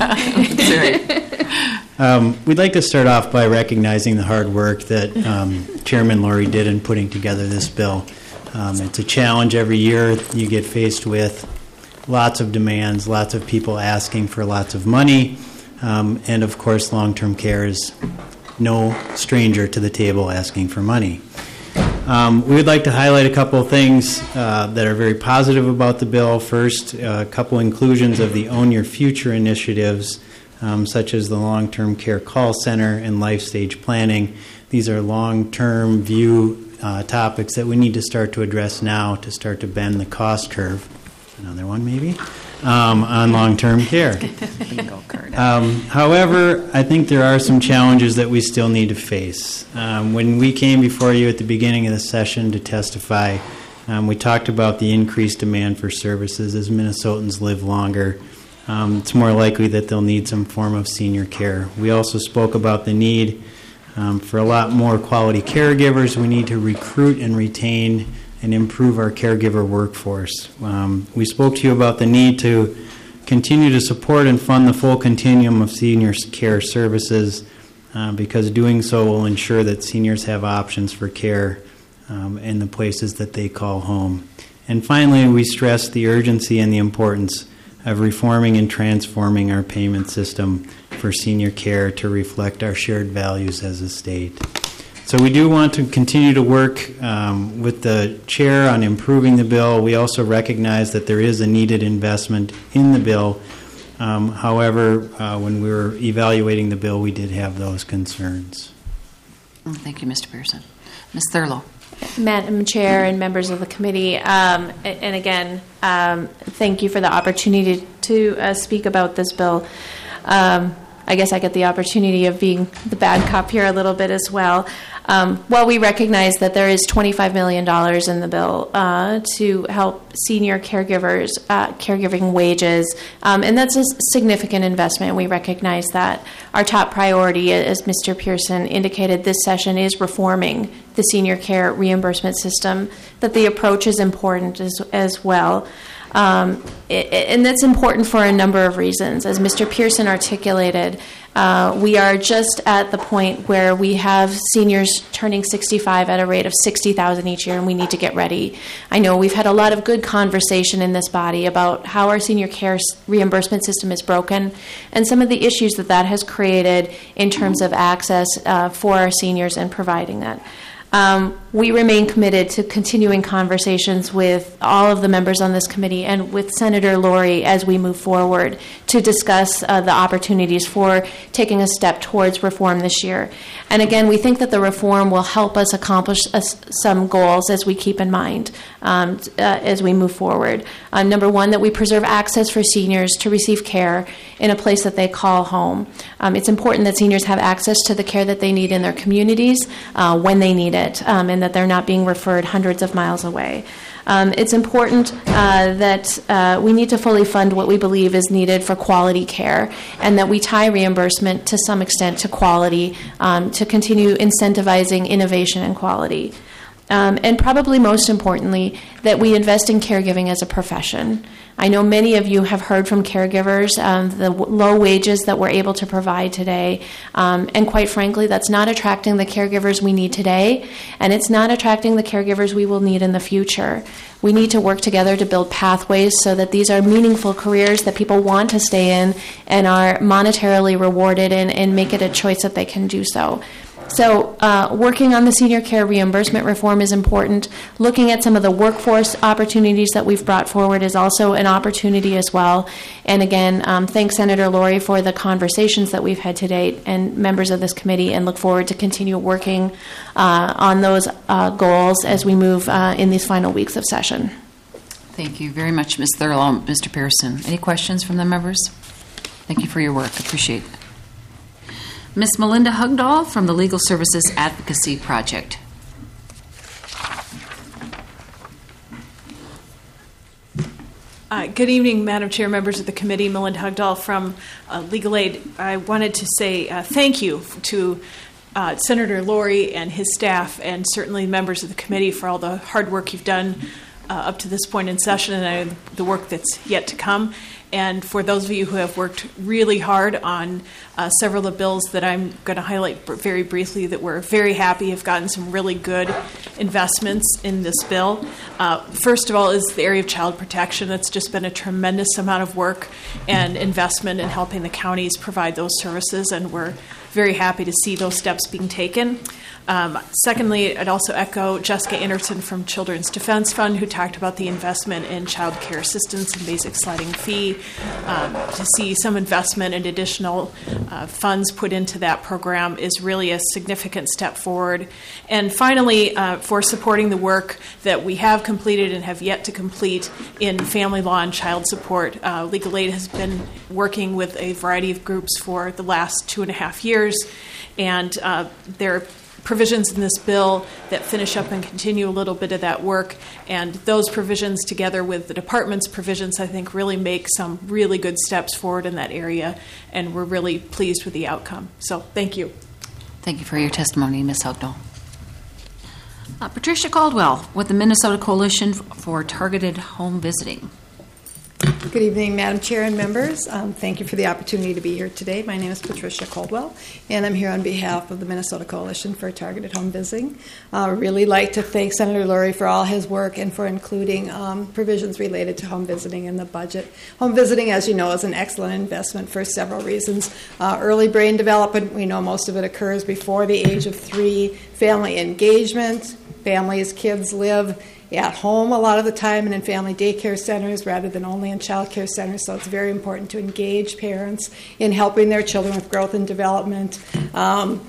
yet. Um, we'd like to start off by recognizing the hard work that um, Chairman Laurie did in putting together this bill. Um, it's a challenge every year you get faced with lots of demands, lots of people asking for lots of money, um, and of course long-term care is no stranger to the table asking for money. Um, we would like to highlight a couple of things uh, that are very positive about the bill. First, uh, a couple inclusions of the Own Your Future initiatives, um, such as the Long-Term Care Call Center and Life Stage Planning. These are long-term view uh, topics that we need to start to address now to start to bend the cost curve. Another one, maybe, um, on long-term care. Um, however, I think there are some challenges that we still need to face. Um, when we came before you at the beginning of the session to testify, um, we talked about the increased demand for services as Minnesotans live longer. Um, it's more likely that they'll need some form of senior care. We also spoke about the need um, for a lot more quality caregivers. We need to recruit and retain and improve our caregiver workforce. Um, we spoke to you about the need to continue to support and fund the full continuum of senior care services uh, because doing so will ensure that seniors have options for care um, in the places that they call home. And finally, we stress the urgency and the importance of reforming and transforming our payment system for senior care to reflect our shared values as a state. So we do want to continue to work um, with the chair on improving the bill. We also recognize that there is a needed investment in the bill. Um, however, uh, when we were evaluating the bill, we did have those concerns. Oh, thank you, Mister Pearson. Miz Thurlow. Madam Chair and members of the committee, um, and again, um, thank you for the opportunity to uh, speak about this bill. Um, I guess I get the opportunity of being the bad cop here a little bit as well. Um, while we recognize that there is twenty-five million dollars in the bill uh, to help senior caregivers, uh, caregiving wages, um, and that's a significant investment. We recognize that. Our top priority, as Mister Pearson indicated this session, is reforming the senior care reimbursement system, that the approach is important as, as well. Um, it, and that's important for a number of reasons. As Mister Pearson articulated, uh, we are just at the point where we have seniors turning sixty-five at a rate of sixty thousand each year, and we need to get ready. I know we've had a lot of good conversation in this body about how our senior care reimbursement system is broken and some of the issues that that has created in terms of access uh, for our seniors and providing that. Um, we remain committed to continuing conversations with all of the members on this committee and with Senator Laurie as we move forward to discuss uh, the opportunities for taking a step towards reform this year. And again, we think that the reform will help us accomplish uh, some goals as we keep in mind um, uh, as we move forward. Uh, number one, that we preserve access for seniors to receive care in a place that they call home. Um, it's important that seniors have access to the care that they need in their communities uh, when they need it, um, and that they're not being referred hundreds of miles away. Um, it's important uh, that uh, we need to fully fund what we believe is needed for quality care, and that we tie reimbursement to some extent to quality um, to continue incentivizing innovation and quality. Um, and probably most importantly, that we invest in caregiving as a profession. I know many of you have heard from caregivers um, the w- low wages that we're able to provide today, um, and quite frankly, that's not attracting the caregivers we need today, and it's not attracting the caregivers we will need in the future. We need to work together to build pathways so that these are meaningful careers that people want to stay in and are monetarily rewarded and, and make it a choice that they can do so. So uh, working on the senior care reimbursement reform is important. Looking at some of the workforce opportunities that we've brought forward is also an opportunity as well. And again, um, thanks Senator Laurie for the conversations that we've had to date and members of this committee, and look forward to continue working uh, on those uh, goals as we move uh, in these final weeks of session. Thank you very much, Miz Thurlow. Mister Pearson, any questions from the members? Thank you for your work. Appreciate it. Miz Melinda Hugdahl from the Legal Services Advocacy Project. Uh, good evening, Madam Chair, members of the committee. Melinda Hugdahl from uh, Legal Aid. I wanted to say uh, thank you to uh, Senator Laurie and his staff, and certainly members of the committee, for all the hard work you've done uh, up to this point in session, and uh, the work that's yet to come. And for those of you who have worked really hard on uh, several of the bills that I'm going to highlight very briefly, that we're very happy have gotten some really good investments in this bill. Uh, first of all is the area of child protection. That's just been a tremendous amount of work and investment in helping the counties provide those services, and we're very happy to see those steps being taken. Um, secondly, I'd also echo Jessica Anderson from Children's Defense Fund, who talked about the investment in child care assistance and basic sliding fee. Um, to see some investment and additional uh, funds put into that program is really a significant step forward. And finally, uh, for supporting the work that we have completed and have yet to complete in family law and child support. Uh, Legal Aid has been working with a variety of groups for the last two and a half years, and uh, they're provisions in this bill that finish up and continue a little bit of that work, and those provisions together with the department's provisions, I think, really make some really good steps forward in that area, and we're really pleased with the outcome. So thank you. Thank you for your testimony, Miz Hugdahl. Uh, Patricia Caldwell with the Minnesota Coalition for Targeted Home Visiting. Good evening, Madam Chair and members. Um, thank you for the opportunity to be here today. My name is Patricia Caldwell, and I'm here on behalf of the Minnesota Coalition for Targeted Home Visiting. I uh, really like to thank Senator Laurie for all his work and for including um, provisions related to home visiting in the budget. Home visiting, as you know, is an excellent investment for several reasons. Uh, early brain development, we know most of it occurs before the age of three. Family engagement, families, kids live at home a lot of the time and in family daycare centers rather than only in child care centers, so it's very important to engage parents in helping their children with growth and development. Um,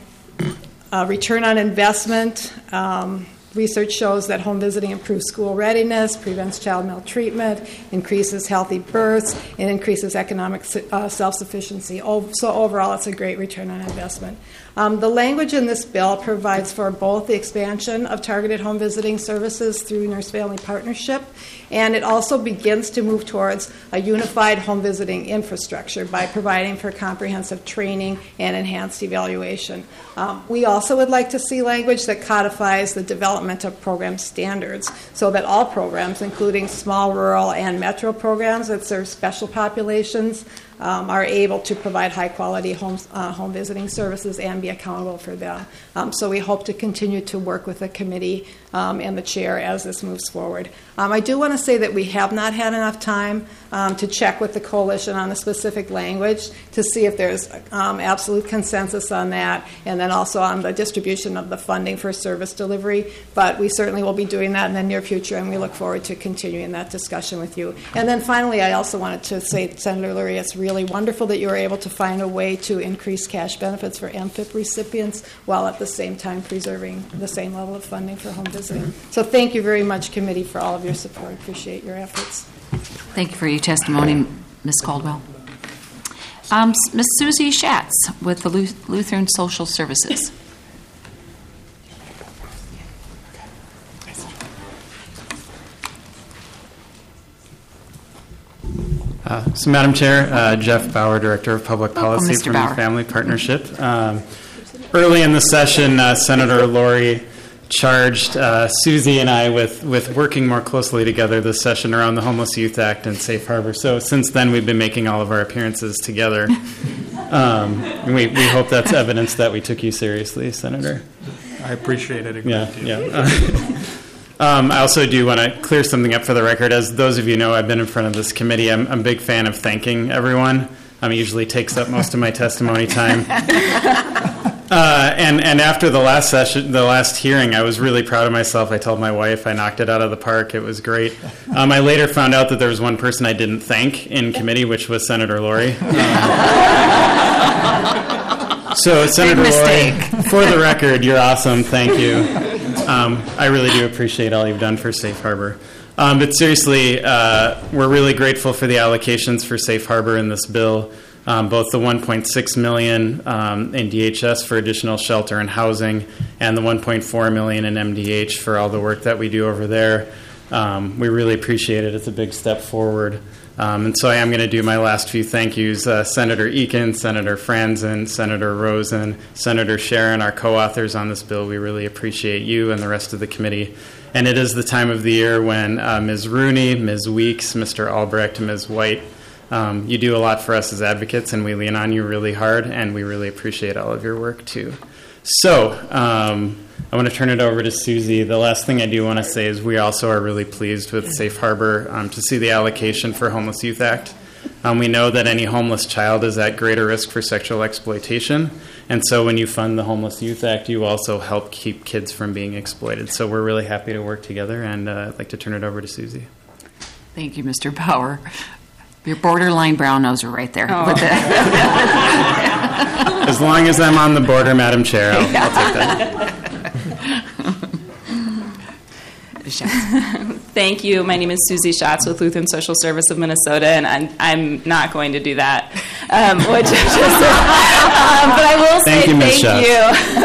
uh, return on investment. Um, Research shows that home visiting improves school readiness, prevents child maltreatment, increases healthy births, and increases economic uh, self-sufficiency. So overall, it's a great return on investment. Um, the language in this bill provides for both the expansion of targeted home visiting services through nurse-family partnership, and it also begins to move towards a unified home visiting infrastructure by providing for comprehensive training and enhanced evaluation. Um, we also would like to see language that codifies the development of program standards so that all programs, including small, rural, and metro programs that serve special populations, Um, are able to provide high-quality home, uh, home visiting services and be accountable for them. Um, so we hope to continue to work with the committee um, and the chair as this moves forward. Um, I do want to say that we have not had enough time um, to check with the coalition on the specific language to see if there's um, absolute consensus on that, and then also on the distribution of the funding for service delivery. But we certainly will be doing that in the near future, and we look forward to continuing that discussion with you. And then finally, I also wanted to say, Senator Lurie, it's really really wonderful that you were able to find a way to increase cash benefits for M F I P recipients while at the same time preserving the same level of funding for home visiting. So thank you very much, committee, for all of your support. Appreciate your efforts. Thank you for your testimony, Miz Caldwell. Um, Miz Susie Schatz with the Lutheran Social Services. Uh, so, Madam Chair, uh, Jeff Bauer, Director of Public Welcome, Policy Mister from Bauer. the Family Partnership. Um, early in the session, uh, Senator Laurie charged uh, Susie and I with, with working more closely together this session around the Homeless Youth Act and Safe Harbor. So since then, we've been making all of our appearances together. Um, and we, we hope that's evidence that we took you seriously, Senator. I appreciate it a great Yeah, deal. yeah. Um, I also do want to clear something up for the record. As those of you know, I've been in front of this committee. I'm, I'm a big fan of thanking everyone. Um, it usually takes up most of my testimony time. Uh, and and after the last session, the last hearing, I was really proud of myself. I told my wife I knocked it out of the park. It was great. Um, I later found out that there was one person I didn't thank in committee, which was Senator Laurie. Um, so, Senator Laurie, for the record, you're awesome. Thank you. Um, I really do appreciate all you've done for Safe Harbor. Um, but seriously, uh, we're really grateful for the allocations for Safe Harbor in this bill. Um, both the one point six million dollars um, in D H S for additional shelter and housing, and the one point four million dollars in M D H for all the work that we do over there. Um, we really appreciate it. It's a big step forward. Um, and so I am going to do my last few thank yous. Uh, Senator Eakin, Senator Franzen, Senator Rosen, Senator Sharon, our co-authors on this bill. We really appreciate you and the rest of the committee. And it is the time of the year when uh, Miz Rooney, Miz Weeks, Mister Albrecht, Miz White, Um, you do a lot for us as advocates, and we lean on you really hard, and we really appreciate all of your work, too. So um, I want to turn it over to Susie. The last thing I do want to say is we also are really pleased with Safe Harbor um, to see the allocation for Homeless Youth Act. Um, we know that any homeless child is at greater risk for sexual exploitation, and so when you fund the Homeless Youth Act, you also help keep kids from being exploited. So we're really happy to work together, and uh, I'd like to turn it over to Susie. Thank you, Mister Bauer. Your borderline brown noser right there. Oh. With the As long as I'm on the border, Madam Chair, I'll, I'll take that. Thank you. My name is Susie Schatz with Lutheran Social Service of Minnesota, and I'm, I'm not going to do that. Um, which is just, um, but I will say thank you, Miz thank you.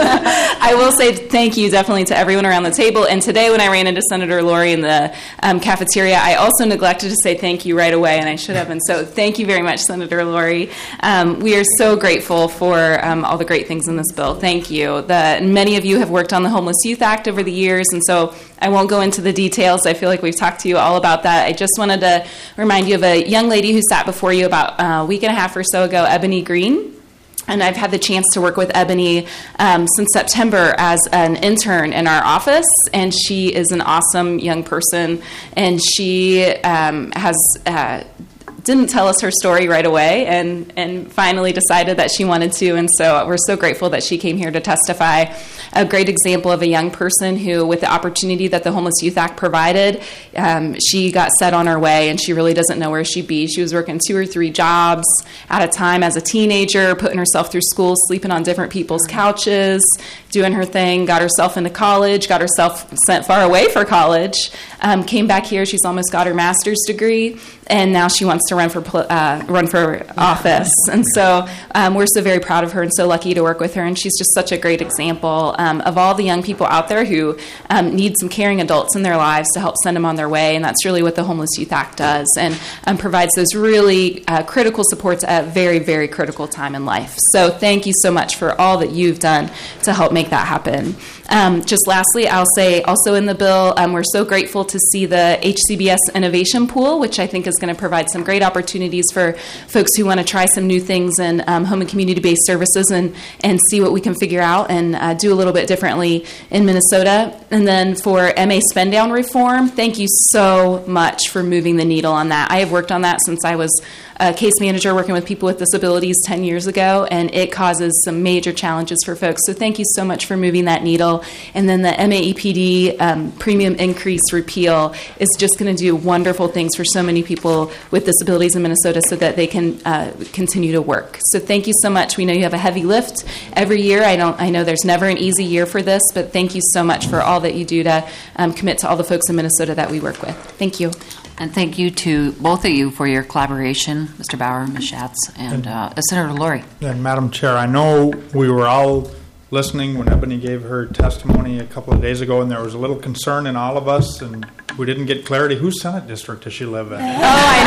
I will say thank you definitely to everyone around the table. And today when I ran into Senator Laurie in the um, cafeteria, I also neglected to say thank you right away, and I should have. And so thank you very much, Senator Laurie. Um, we are so grateful for um, all the great things in this bill. Thank you. The, many of you have worked on the Homeless Youth Act over the years, and so I won't go into the details. I feel like we've talked to you all about that. I just wanted to remind you of a young lady who sat before you about a week and a half or so ago, Ebony Green. And I've had the chance to work with Ebony um, since September as an intern in our office, and she is an awesome young person, and she um, has uh, didn't tell us her story right away, and, and finally decided that she wanted to, and so we're so grateful that she came here to testify. A great example of a young person who, with the opportunity that the Homeless Youth Act provided, um, she got set on her way, and she really doesn't know where she'd be. She was working two or three jobs at a time as a teenager, putting herself through school, sleeping on different people's couches, doing her thing, got herself into college, got herself sent far away for college, um, came back here. She's almost got her master's degree, and now she wants to run for uh, run for office. And so um, we're so very proud of her and so lucky to work with her. And she's just such a great example um, of all the young people out there who um, need some caring adults in their lives to help send them on their way. And that's really what the Homeless Youth Act does, and um, provides those really uh, critical supports at a very, very critical time in life. So thank you so much for all that you've done to help make that happen. Um, just lastly, I'll say also in the bill, um, we're so grateful to see the H C B S Innovation Pool, which I think is going to provide some great opportunities for folks who want to try some new things in um, home and community-based services and, and see what we can figure out and uh, do a little bit differently in Minnesota. And then for M A spend down reform, thank you so much for moving the needle on that. I have worked on that since I was a case manager working with people with disabilities ten years ago, and it causes some major challenges for folks. So thank you so much for moving that needle. And then the M A E P D um, premium increase repeal is just going to do wonderful things for so many people with disabilities in Minnesota so that they can uh, continue to work. So thank you so much. We know you have a heavy lift every year. I don't. I know there's never an easy year for this, but thank you so much for all that you do to um, commit to all the folks in Minnesota that we work with. Thank you. And thank you to both of you for your collaboration, Mister Bauer, Miz Schatz, and uh, Senator Laurie. And Madam Chair, I know we were all listening when Ebony gave her testimony a couple of days ago, and there was a little concern in all of us, and we didn't get clarity. Whose Senate district does she live in? Oh, I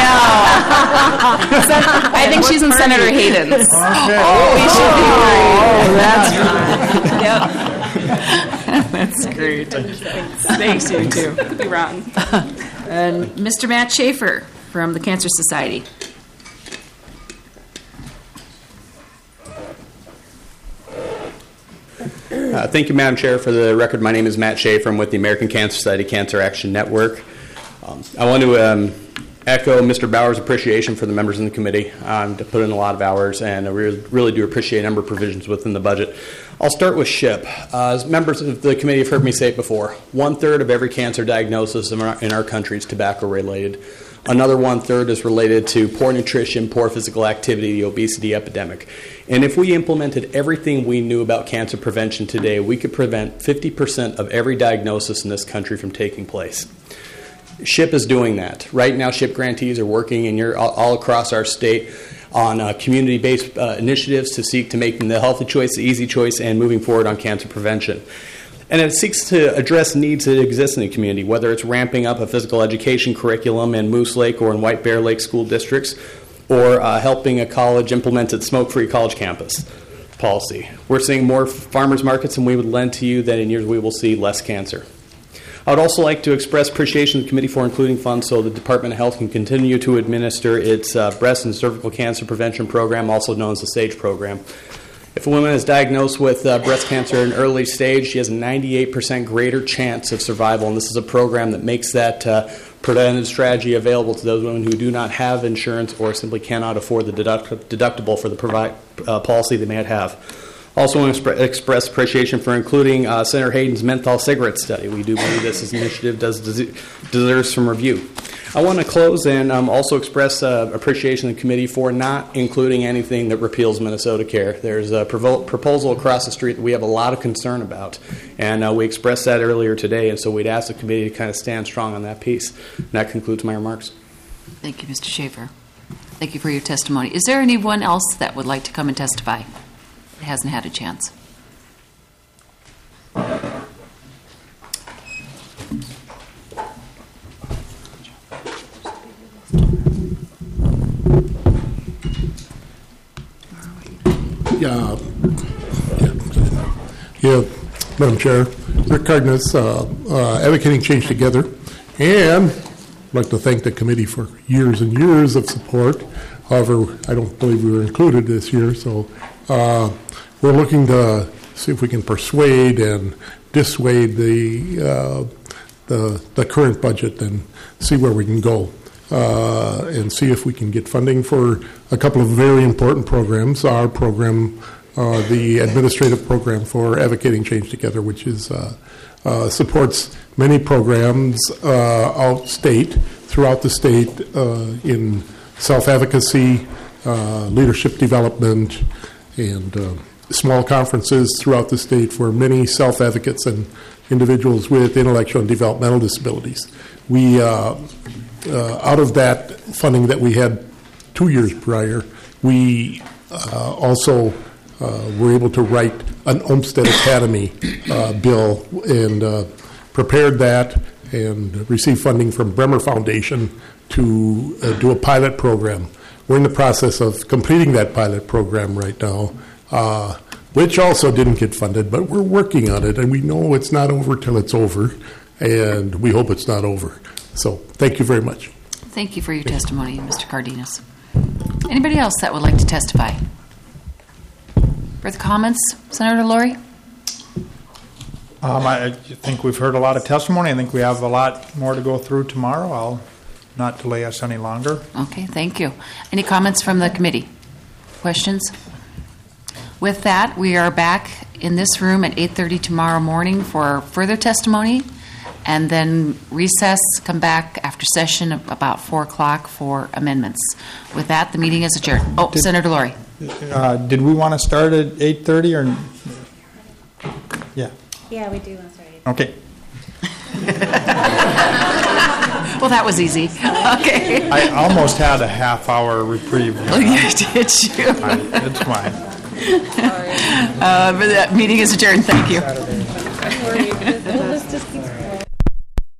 know. Sen- I think she's in Senator Hayden's. Okay. Oh, we should be worried. Oh, that's That's great. Thanks, you too. You're wrong. And Mister Matt Schaefer from the Cancer Society. Uh, thank you, Madam Chair. For the record, my name is Matt Schaefer. I'm with the American Cancer Society Cancer Action Network. Um, I want to um, echo Mister Bauer's appreciation for the members in the committee. Um, to put in a lot of hours, and I really, really do appreciate a number of provisions within the budget. I'll start with SHIP. Uh, as members of the committee have heard me say it before, one-third of every cancer diagnosis in our, in our country is tobacco-related. Another one-third is related to poor nutrition, poor physical activity, the obesity epidemic. And if we implemented everything we knew about cancer prevention today, we could prevent fifty percent of every diagnosis in this country from taking place. SHIP is doing that. Right now, SHIP grantees are working in your, all across our state on uh, community-based uh, initiatives to seek to make the healthy choice the easy choice and moving forward on cancer prevention. And it seeks to address needs that exist in the community, whether it's ramping up a physical education curriculum in Moose Lake or in White Bear Lake school districts, or uh, helping a college implement its smoke-free college campus policy. We're seeing more farmers markets than we would lend to you, that in years we will see less cancer. I would also like to express appreciation to the committee for including funds so the Department of Health can continue to administer its uh, breast and cervical cancer prevention program, also known as the SAGE program. If a woman is diagnosed with uh, breast cancer in an early stage, she has a ninety-eight percent greater chance of survival, and this is a program that makes that uh, preventative strategy available to those women who do not have insurance or simply cannot afford the deduct- deductible for the provide, uh, policy they may have. Also want to exp- express appreciation for including uh, Senator Hayden's menthol cigarette study. We do believe this initiative does des- deserves some review. I want to close and um, also express uh, appreciation to the committee for not including anything that repeals Minnesota Care. There's a provo- proposal across the street that we have a lot of concern about, and uh, we expressed that earlier today, and so we'd ask the committee to kind of stand strong on that piece. And that concludes my remarks. Thank you, Mister Schaefer. Thank you for your testimony. Is there anyone else that would like to come and testify that hasn't had a chance? Yeah, yeah, yeah, Madam Chair, Rick Cardenas, uh, uh, advocating Change Together, and I'd like to thank the committee for years and years of support. However, I don't believe we were included this year, so uh, we're looking to see if we can persuade and dissuade the uh, the, the current budget and see where we can go. Uh, and see if we can get funding for a couple of very important programs. Our program, uh, the administrative program for Advocating Change Together, which is uh, uh, supports many programs uh, out state, throughout the state, uh, in self-advocacy, uh, leadership development, and uh, small conferences throughout the state for many self-advocates and individuals with intellectual and developmental disabilities. We uh, Uh, out of that funding that we had two years prior, we uh, also uh, were able to write an Olmsted Academy uh, bill and uh, prepared that and received funding from Bremer Foundation to uh, do a pilot program. We're in the process of completing that pilot program right now, uh, which also didn't get funded, but we're working on it, and we know it's not over till it's over, and we hope it's not over. So thank you very much. Thank you for your testimony, Mister Cardenas. Anybody else that would like to testify? Further comments, Senator Laurie? Um, I think we've heard a lot of testimony. I think we have a lot more to go through tomorrow. I'll not delay us any longer. Okay, thank you. Any comments from the committee? Questions? With that, we are back in this room at eight thirty tomorrow morning for further testimony, and then recess, come back after session about four o'clock for amendments. With that, the meeting is adjourned. Oh, did, Senator Laurie. Uh, did we want to start at eight thirty or? Yeah. Yeah, we do. I'm sorry. Okay. Well, that was easy. Okay. I almost had a half hour reprieve. Oh, you did you? I, it's fine. Sorry. Uh, but that meeting is adjourned. Thank you. Don't worry, because just keeps